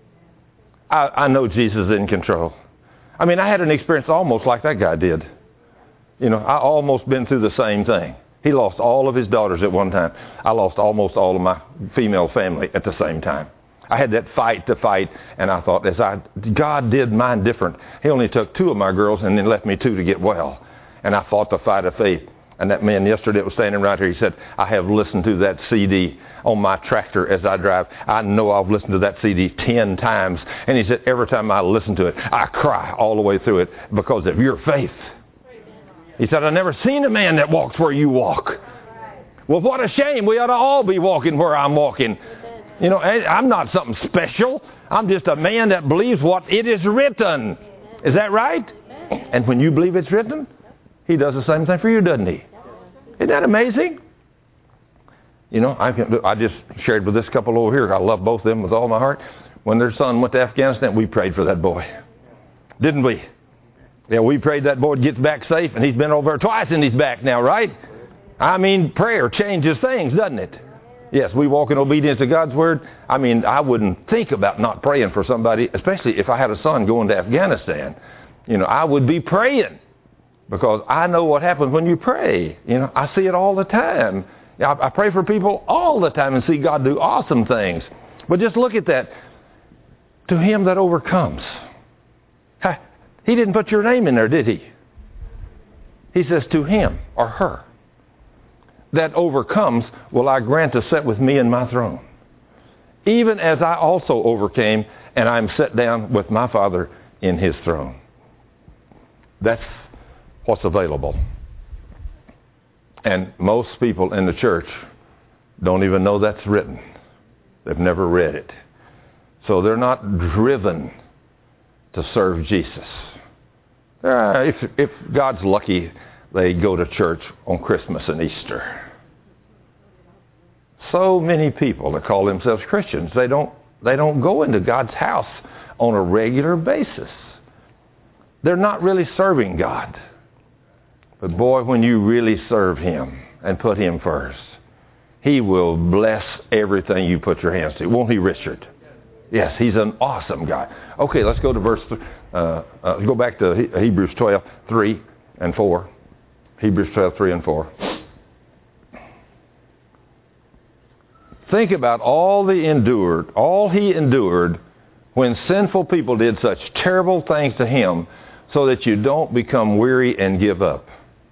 I know Jesus is in control. I mean, I had an experience almost like that guy did. You know, I almost been through the same thing. He lost all of his daughters at one time. I lost almost all of my female family at the same time. I had that fight to fight, and I thought, God did mine different. He only took 2 of my girls and then left me 2 to get well. And I fought the fight of faith. And that man yesterday was standing right here. He said, I have listened to that CD on my tractor as I drive. I know I've listened to that CD 10 times. And he said, every time I listen to it, I cry all the way through it because of your faith. He said, I've never seen a man that walks where you walk. Well, what a shame. We ought to all be walking where I'm walking. You know, I'm not something special. I'm just a man that believes what it is written. Is that right? And when you believe it's written, He does the same thing for you, doesn't He? Isn't that amazing? You know, I just shared with this couple over here. I love both of them with all my heart. When their son went to Afghanistan, we prayed for that boy. Didn't we? Yeah, we prayed that boy gets back safe, and he's been over there twice and he's back now, right? I mean, prayer changes things, doesn't it? Yes, we walk in obedience to God's Word. I mean, I wouldn't think about not praying for somebody, especially if I had a son going to Afghanistan. You know, I would be praying because I know what happens when you pray. You know, I see it all the time. I pray for people all the time and see God do awesome things. But just look at that. To him that overcomes. He didn't put your name in there, did he? He says, to him or her that overcomes will I grant to sit with me in my throne. Even as I also overcame, and I am set down with my Father in His throne. That's what's available. And most people in the church don't even know that's written. They've never read it. So they're not driven to serve Jesus. If God's lucky, they go to church on Christmas and Easter. So many people that call themselves Christians, they don't go into God's house on a regular basis. They're not really serving God. But boy, when you really serve Him and put Him first, He will bless everything you put your hands to. Won't He, Richard? Yes, He's an awesome guy. Okay, let's go to go back to Hebrews 12, 3 and 4. Hebrews 12, 3 and 4. Think about all He endured when sinful people did such terrible things to Him, so that you don't become weary and give up.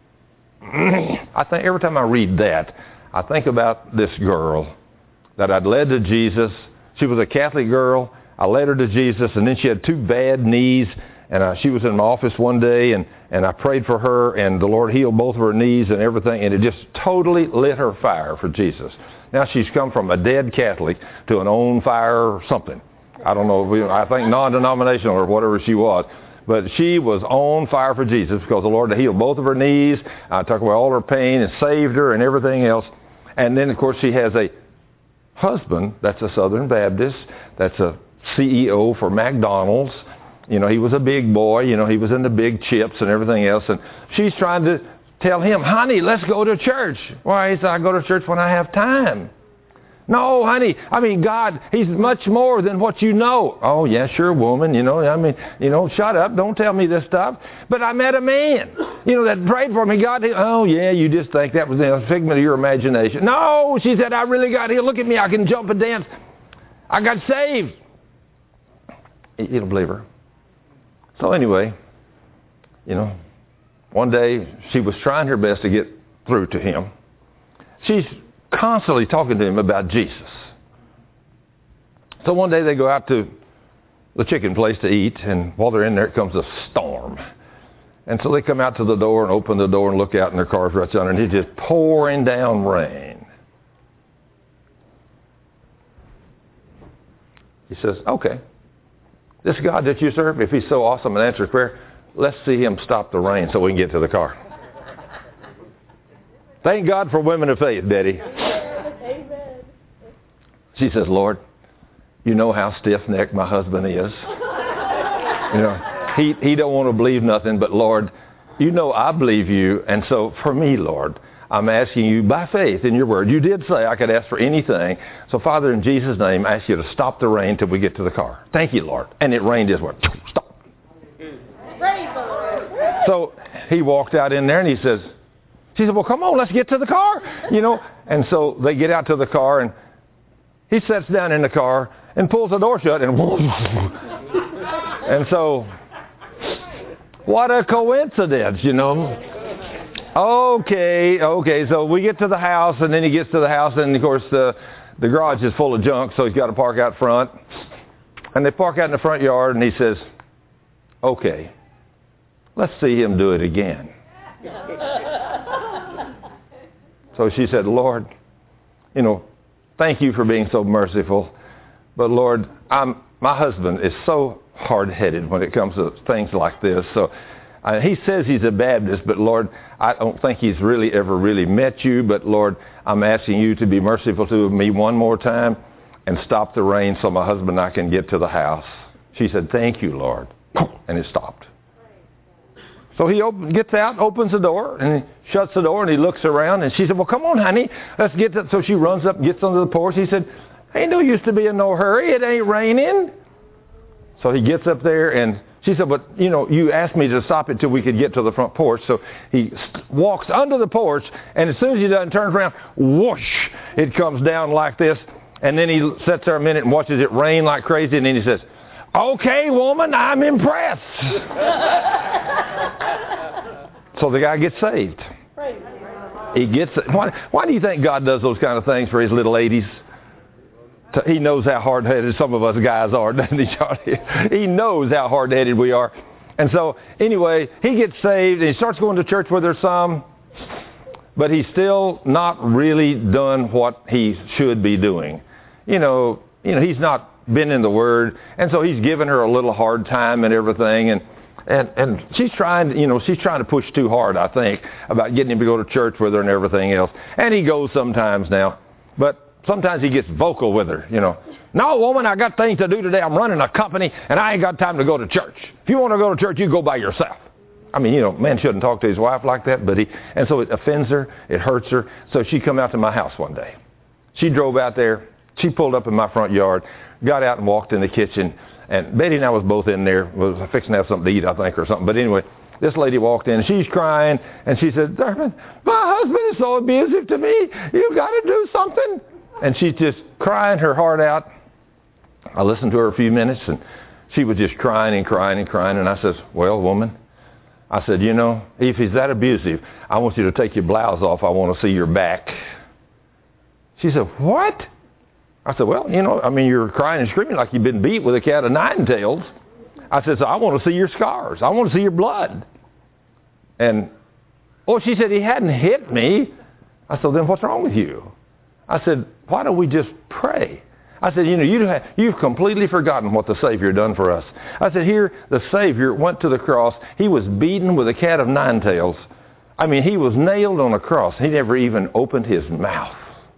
I think every time I read that, I think about this girl that I'd led to Jesus. She was a Catholic girl. I led her to Jesus, and then she had 2 bad knees, and she was in my office one day, and I prayed for her, and the Lord healed both of her knees and everything, and it just totally lit her fire for Jesus. Now she's come from a dead Catholic to an on fire or something. I don't know. I think non-denominational or whatever she was. But she was on fire for Jesus because the Lord healed both of her knees, took away all her pain and saved her and everything else. And then, of course, she has a husband that's a Southern Baptist, that's a CEO for McDonald's. He was a big boy. He was in the big chips and everything else. And she's trying to tell him, honey, let's go to church. Why? He said, I go to church when I have time. No, honey, God, He's much more than what you know. Oh, yeah, sure, woman, shut up, don't tell me this stuff. But I met a man, that prayed for me. God, oh, yeah, you just think that was a figment of your imagination. No, she said, I really got healed. Look at me, I can jump and dance. I got saved. You don't believe her. So anyway, one day she was trying her best to get through to him. She's constantly talking to him about Jesus. So one day they go out to the chicken place to eat, and while they're in there, it comes a storm. And so they come out to the door and open the door and look out, and their car's right under, and it's just pouring down rain. He says, okay, this God that you serve, if He's so awesome and answers prayer, let's see Him stop the rain so we can get to the car. Thank God for women of faith, Betty. Amen. She says, Lord, you know how stiff-necked my husband is. He don't want to believe nothing, but Lord, I believe you. And so for me, Lord, I'm asking you by faith in your word. You did say I could ask for anything. So Father, in Jesus' name, I ask you to stop the rain till we get to the car. Thank you, Lord. And it rained just went, stop. Praise the Lord. So he walked out in there and he says, she said, well, come on, let's get to the car, And so they get out to the car, and he sits down in the car and pulls the door shut, and and so, what a coincidence, Okay, so we get to the house, and then he gets to the house, and of course the garage is full of junk, so he's got to park out front. And they park out in the front yard, and he says, okay, let's see him do it again. So she said, Lord, thank you for being so merciful. But Lord, my husband is so hard-headed when it comes to things like this. So he says he's a Baptist, but Lord, I don't think he's really ever really met you. But Lord, I'm asking you to be merciful to me one more time and stop the rain so my husband and I can get to the house. She said, thank you, Lord. And it stopped. So he gets out, opens the door, and he shuts the door, and he looks around, and she said, well, come on, honey, let's get to... So she runs up and gets under the porch. He said, ain't no use to be in no hurry. It ain't raining. So he gets up there, and she said, but, you asked me to stop it till we could get to the front porch. So he walks under the porch, and as soon as he does, turns around, whoosh, it comes down like this. And then he sits there a minute and watches it rain like crazy, and then he says, okay, woman, I'm impressed. So the guy gets saved. He gets it. Why do you think God does those kind of things for His little ladies? He knows how hard-headed some of us guys are, doesn't He, Charlie? He knows how hard-headed we are. And so, anyway, he gets saved, and he starts going to church with her some, but he's still not really done what he should be doing. he's not been in the Word, and so he's giving her a little hard time and everything, and she's trying to push too hard, I think, about getting him to go to church with her and everything else. And he goes sometimes now, but sometimes he gets vocal with her, No, woman, I got things to do today. I'm running a company, and I ain't got time to go to church. If you want to go to church, you go by yourself. I mean, man shouldn't talk to his wife like that, and so it offends her, it hurts her. So she come out to my house one day. She drove out there. She pulled up in my front yard, got out and walked in the kitchen, and Betty and I was both in there, was fixing to have something to eat, I think, or something. But anyway, this lady walked in, and she's crying, and she said, Thurman, my husband is so abusive to me. You've got to do something. And she's just crying her heart out. I listened to her a few minutes, and she was just crying and crying and crying. And I says, well, woman, I said, if he's that abusive, I want you to take your blouse off. I want to see your back. She said, what? I said, well, you're crying and screaming like you've been beat with a cat of nine tails. I said, so I want to see your scars. I want to see your blood. And, she said, he hadn't hit me. I said, then what's wrong with you? I said, why don't we just pray? I said, you've completely forgotten what the Savior done for us. I said, here, the Savior went to the cross. He was beaten with a cat of nine tails. He was nailed on a cross. He never even opened his mouth.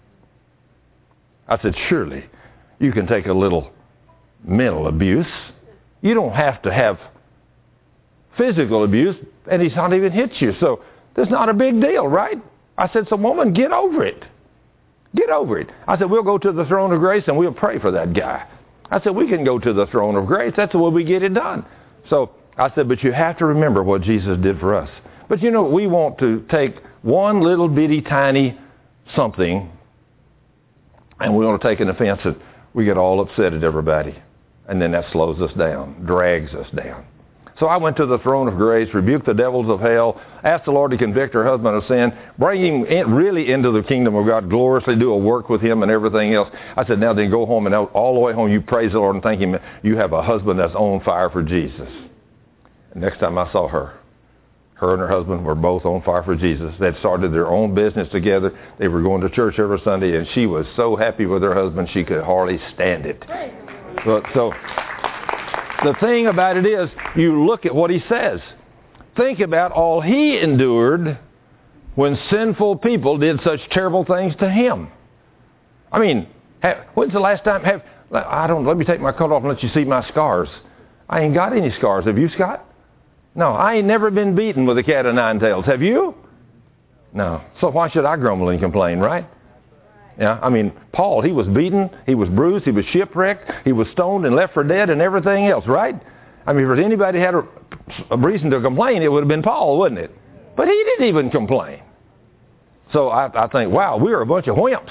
I said, surely you can take a little mental abuse. You don't have to have physical abuse, and he's not even hit you. So that's not a big deal, right? I said, so woman, get over it. Get over it. I said, we'll go to the throne of grace and we'll pray for that guy. I said, we can go to the throne of grace. That's the way we get it done. So I said, but you have to remember what Jesus did for us. But we want to take one little bitty tiny something and we want to take an offense and we get all upset at everybody. And then that slows us down, drags us down. So I went to the throne of grace, rebuked the devils of hell, asked the Lord to convict her husband of sin, bring him really into the kingdom of God, gloriously do a work with him and everything else. I said, now then go home, and all the way home you praise the Lord and thank him. You have a husband that's on fire for Jesus. And next time I saw her and her husband were both on fire for Jesus. They'd started their own business together. They were going to church every Sunday, and she was so happy with her husband she could hardly stand it. So the thing about it is, you look at what he says. Think about all he endured when sinful people did such terrible things to him. When's the last time? Let me take my coat off and let you see my scars. I ain't got any scars. Have you, Scott? No, I ain't never been beaten with a cat of nine tails. Have you? No. So why should I grumble and complain, right? Yeah, Paul, he was beaten, he was bruised, he was shipwrecked, he was stoned and left for dead and everything else, right? If anybody had a reason to complain, it would have been Paul, wouldn't it? But he didn't even complain. So I think, wow, we're a bunch of wimps.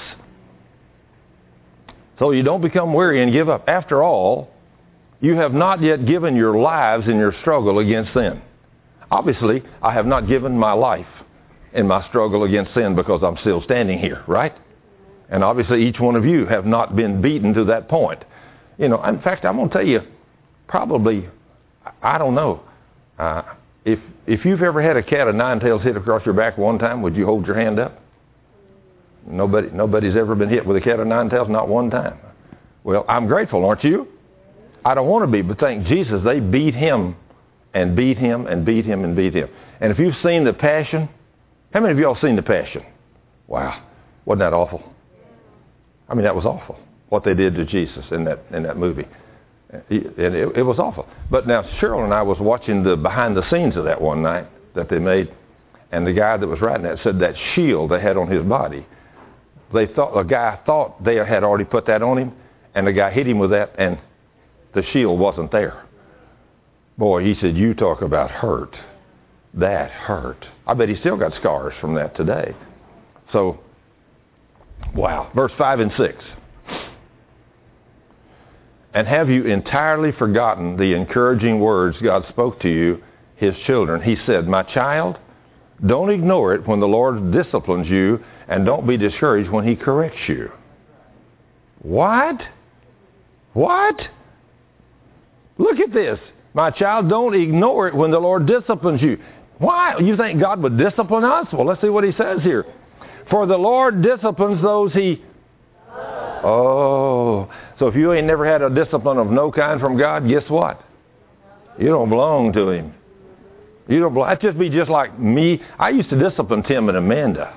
So you don't become weary and give up. After all, you have not yet given your lives in your struggle against sin. Obviously, I have not given my life in my struggle against sin because I'm still standing here, right? And obviously each one of you have not been beaten to that point. In fact, I'm going to tell you, probably, I don't know. If you've ever had a cat of nine tails hit across your back one time, would you hold your hand up? Nobody's ever been hit with a cat of nine tails, not one time. Well, I'm grateful, aren't you? I don't want to be, but thank Jesus, they beat him and beat him and beat him and beat him. And if you've seen The Passion, how many of y'all seen The Passion? Wow, wasn't that awful? That was awful, what they did to Jesus in that movie. It was awful. But now, Cheryl and I was watching the behind the scenes of that one night that they made, and the guy that was writing that said that shield they had on his body, the guy thought they had already put that on him, and the guy hit him with that, and the shield wasn't there. Boy, he said, you talk about hurt. That hurt. I bet he still got scars from that today. So, wow. Verse 5 and 6. And have you entirely forgotten the encouraging words God spoke to you, his children? He said, my child, don't ignore it when the Lord disciplines you, and don't be discouraged when he corrects you. What? Look at this. My child, don't ignore it when the Lord disciplines you. Why? You think God would discipline us? Well, let's see what he says here. For the Lord disciplines those he loves. Oh, so if you ain't never had a discipline of no kind from God, guess what? You don't belong to Him. You don't belong. That'd just be just like me. I used to discipline Tim and Amanda.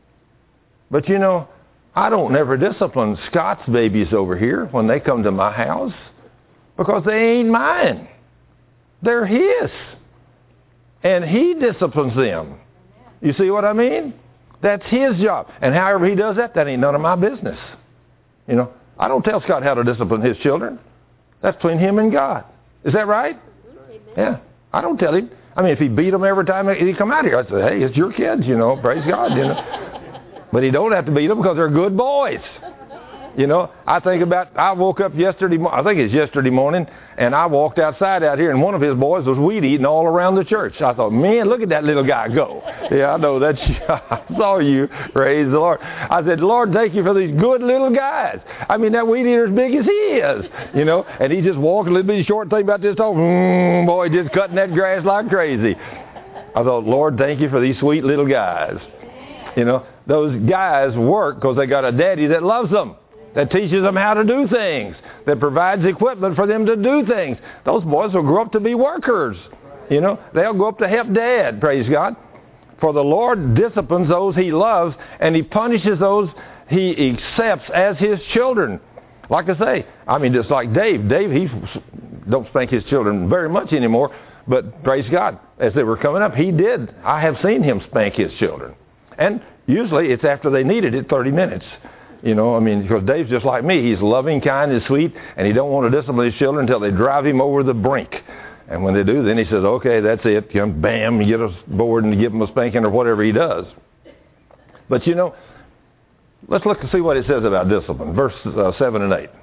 But you know, I don't never discipline Scott's babies over here when they come to my house because they ain't mine. They're his. And he disciplines them. You see what I mean? That's his job. And however he does that, that ain't none of my business. You know, I don't tell Scott how to discipline his children. That's between him and God. Is that right? Yeah. I don't tell him. I mean, if he beat them every time he come out here, I say, hey, it's your kids, you know, praise God, you know. But he don't have to beat them because they're good boys. You know, I think about, I woke up yesterday, I think it's yesterday morning, and I walked outside out here, and one of his boys was weed eating all around the church. I thought, man, look at that little guy go. Yeah, I know that's you. I saw you. Praise the Lord. I said, Lord, thank you for these good little guys. I mean, that weed eater as big as he is, you know, and he just walked a little bit short thing about this tall. Boy, just cutting that grass like crazy. I thought, Lord, thank you for these sweet little guys. You know, those guys work because they got a daddy that loves them, that teaches them how to do things, that provides equipment for them to do things. Those boys will grow up to be workers. You know, they'll go up to help dad, praise God. For the Lord disciplines those he loves, and he punishes those he accepts as his children. Like I say, I mean, just like Dave. Dave, he don't spank his children very much anymore, but praise God, as they were coming up, he did. I have seen him spank his children. And usually it's after they needed it 30 minutes. You know, I mean, because Dave's just like me. He's loving, kind, and sweet, and he don't want to discipline his children until they drive him over the brink. And when they do, then he says, okay, that's it. Bam, you get us bored and give him a spanking or whatever he does. But, you know, let's look to see what it says about discipline. Verse 7 and 8.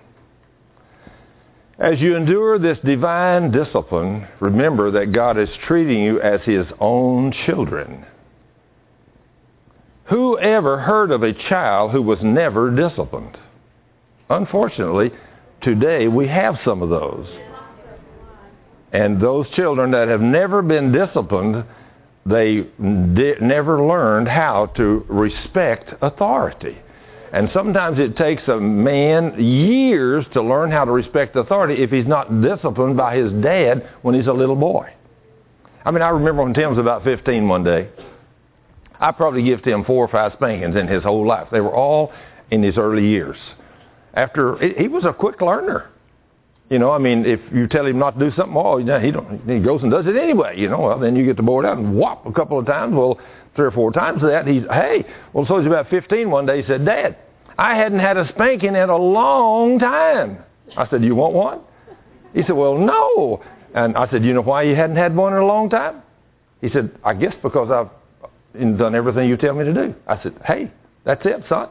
As you endure this divine discipline, remember that God is treating you as his own children. Who ever heard of a child who was never disciplined? Unfortunately, today we have some of those. And those children that have never been disciplined, they never learned how to respect authority. And sometimes it takes a man years to learn how to respect authority if he's not disciplined by his dad when he's a little boy. I mean, I remember when Tim was about 15 one day, I probably give Tim 4 or 5 spankings in his whole life. They were all in his early years. He was a quick learner. You know, I mean, if you tell him not to do something, he goes and does it anyway. You know, well, then you get the board out and whop a couple of times. Well, 3 or 4 times of that, so he's about 15 one day. He said, Dad, I hadn't had a spanking in a long time. I said, you want one? He said, well, no. And I said, you know why you hadn't had one in a long time? He said, I guess because I've done everything you tell me to do. I said, hey, that's it, son.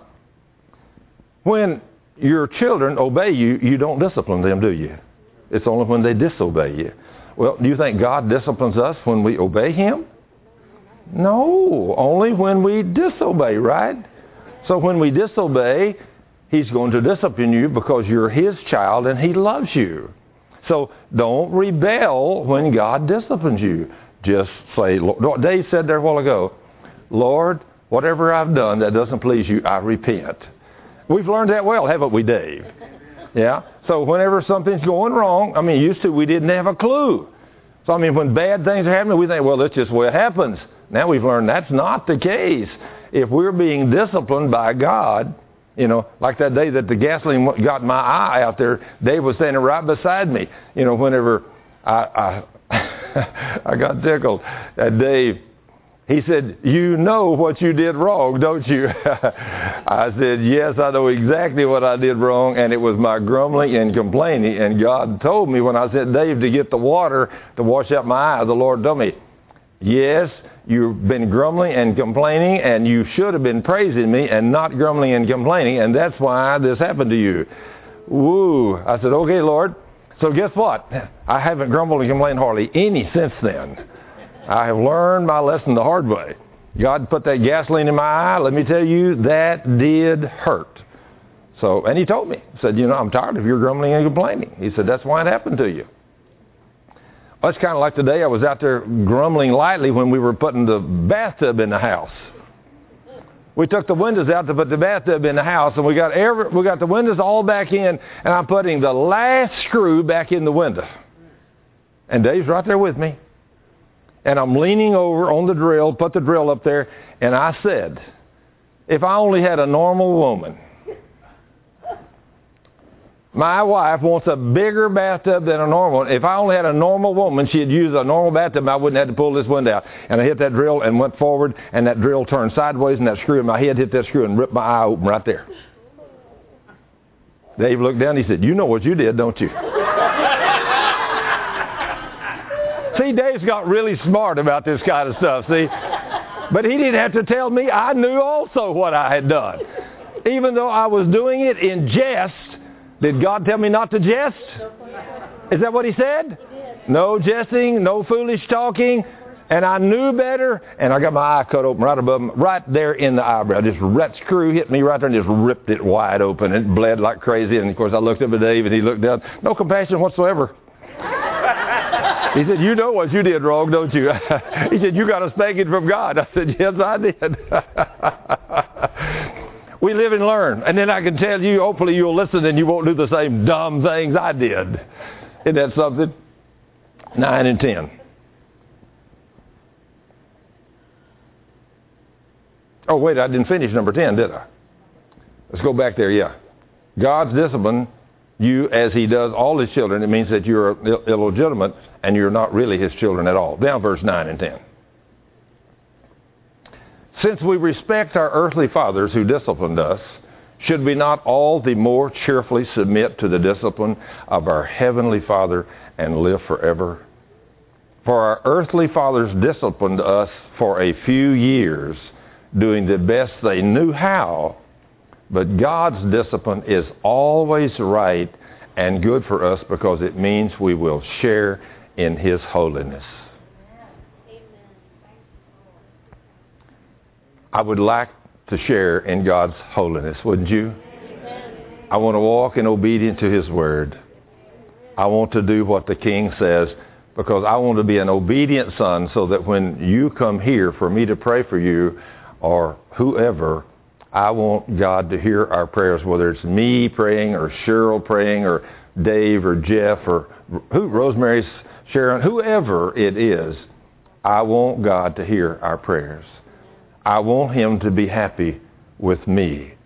When your children obey you, you don't discipline them, do you? It's only when they disobey you. Well, do you think God disciplines us when we obey him? No, only when we disobey, right? So when we disobey, he's going to discipline you because you're his child and he loves you. So don't rebel when God disciplines you. Just say, Dave said there a while ago, Lord, whatever I've done that doesn't please you, I repent. We've learned that well, haven't we, Dave? Yeah? So whenever something's going wrong, I mean, used to we didn't have a clue. So, I mean, when bad things are happening, we think, well, that's just the way it happens. Now we've learned that's not the case. If we're being disciplined by God, you know, like that day that the gasoline got in my eye out there, Dave was standing right beside me. You know, whenever I got tickled at Dave, he said, you know what you did wrong, don't you? I said, yes, I know exactly what I did wrong, and it was my grumbling and complaining. And God told me when I sent Dave to get the water to wash out my eye, the Lord told me, yes, you've been grumbling and complaining, and you should have been praising me and not grumbling and complaining, and that's why this happened to you. Woo. I said, okay, Lord. So guess what? I haven't grumbled and complained hardly any since then. I have learned my lesson the hard way. God put that gasoline in my eye. Let me tell you, that did hurt. So, and he told me, he said, you know, I'm tired of your grumbling and complaining. He said, that's why it happened to you. Well, it's kind of like today I was out there grumbling lightly when we were putting the bathtub in the house. We took the windows out to put the bathtub in the house, and we got the windows all back in, and I'm putting the last screw back in the window. And Dave's right there with me. And I'm leaning over on the drill, put the drill up there, and I said, if I only had a normal woman. My wife wants a bigger bathtub than a normal one. If I only had a normal woman, she'd use a normal bathtub, I wouldn't have to pull this window out. And I hit that drill and went forward, and that drill turned sideways, and that screw in my head hit that screw and ripped my eye open right there. Dave looked down, he said, you know what you did, don't you? See, Dave's got really smart about this kind of stuff, see? But he didn't have to tell me. I knew also what I had done. Even though I was doing it in jest, did God tell me not to jest? Is that what he said? No jesting, no foolish talking. And I knew better, and I got my eye cut open right above him, right there in the eyebrow. That screw hit me right there and just ripped it wide open. It bled like crazy. And, of course, I looked up at Dave, and he looked down. No compassion whatsoever. He said, you know what you did wrong, don't you? He said, you got a spanking from God. I said, yes, I did. We live and learn. And then I can tell you, hopefully you'll listen and you won't do the same dumb things I did. Isn't that something? 9 and 10. Oh, wait, I didn't finish number 10, did I? Let's go back there, yeah. God's discipline you as he does all his children. It means that you're illegitimate and you're not really his children at all. Down verse 9 and 10. Since we respect our earthly fathers who disciplined us, should we not all the more cheerfully submit to the discipline of our heavenly Father and live forever? For our earthly fathers disciplined us for a few years, doing the best they knew how, but God's discipline is always right and good for us because it means we will share in his holiness. I would like to share in God's holiness, wouldn't you? I want to walk in obedience to his word. I want to do what the King says because I want to be an obedient son so that when you come here for me to pray for you or whoever, I want God to hear our prayers, whether it's me praying or Cheryl praying or Dave or Jeff or Rosemary's Sharon, whoever it is. I want God to hear our prayers. I want him to be happy with me.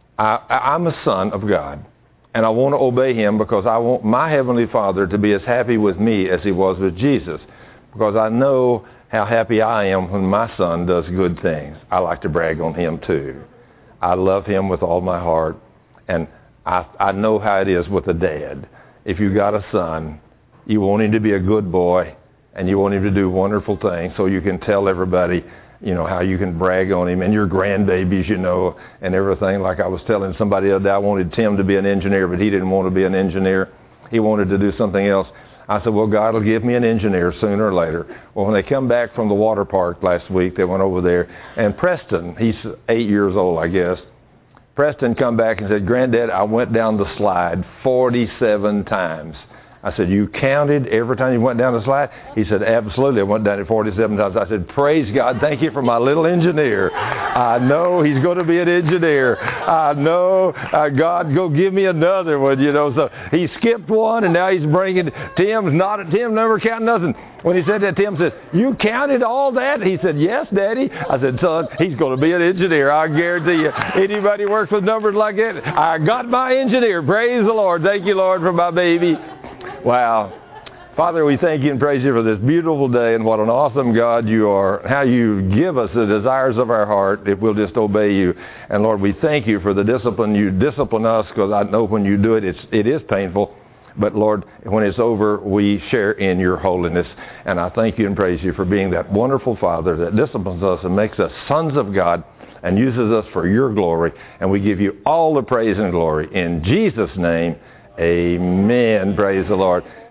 I'm a son of God, and I want to obey him because I want my Heavenly Father to be as happy with me as he was with Jesus, because I know how happy I am when my son does good things. I like to brag on him too. I love him with all my heart, and I know how it is with a dad. If you got a son, you want him to be a good boy, and you want him to do wonderful things so you can tell everybody, you know, how you can brag on him and your grandbabies, you know, and everything. Like I was telling somebody the other day, I wanted Tim to be an engineer, but he didn't want to be an engineer. He wanted to do something else. I said, well, God will give me an engineer sooner or later. Well, when they come back from the water park last week, they went over there, and Preston, he's 8 years old, I guess. Preston come back and said, Granddad, I went down the slide 47 times. I said, you counted every time you went down the slide? He said, absolutely. I went down it 47 times. I said, praise God. Thank you for my little engineer. I know he's going to be an engineer. I know, God, go give me another one, you know. So he skipped one, and now he's bringing, Tim never counted nothing. When he said that, Tim said, you counted all that? He said, yes, Daddy. I said, son, he's going to be an engineer. I guarantee you. Anybody works with numbers like that? I got my engineer. Praise the Lord. Thank you, Lord, for my baby. Wow. Father, we thank you and praise you for this beautiful day and what an awesome God you are, how you give us the desires of our heart if we'll just obey you. And Lord, we thank you for the discipline. You discipline us because I know when you do it, it is painful. But Lord, when it's over, we share in your holiness. And I thank you and praise you for being that wonderful Father that disciplines us and makes us sons of God and uses us for your glory. And we give you all the praise and glory. In Jesus' name, amen. Praise the Lord.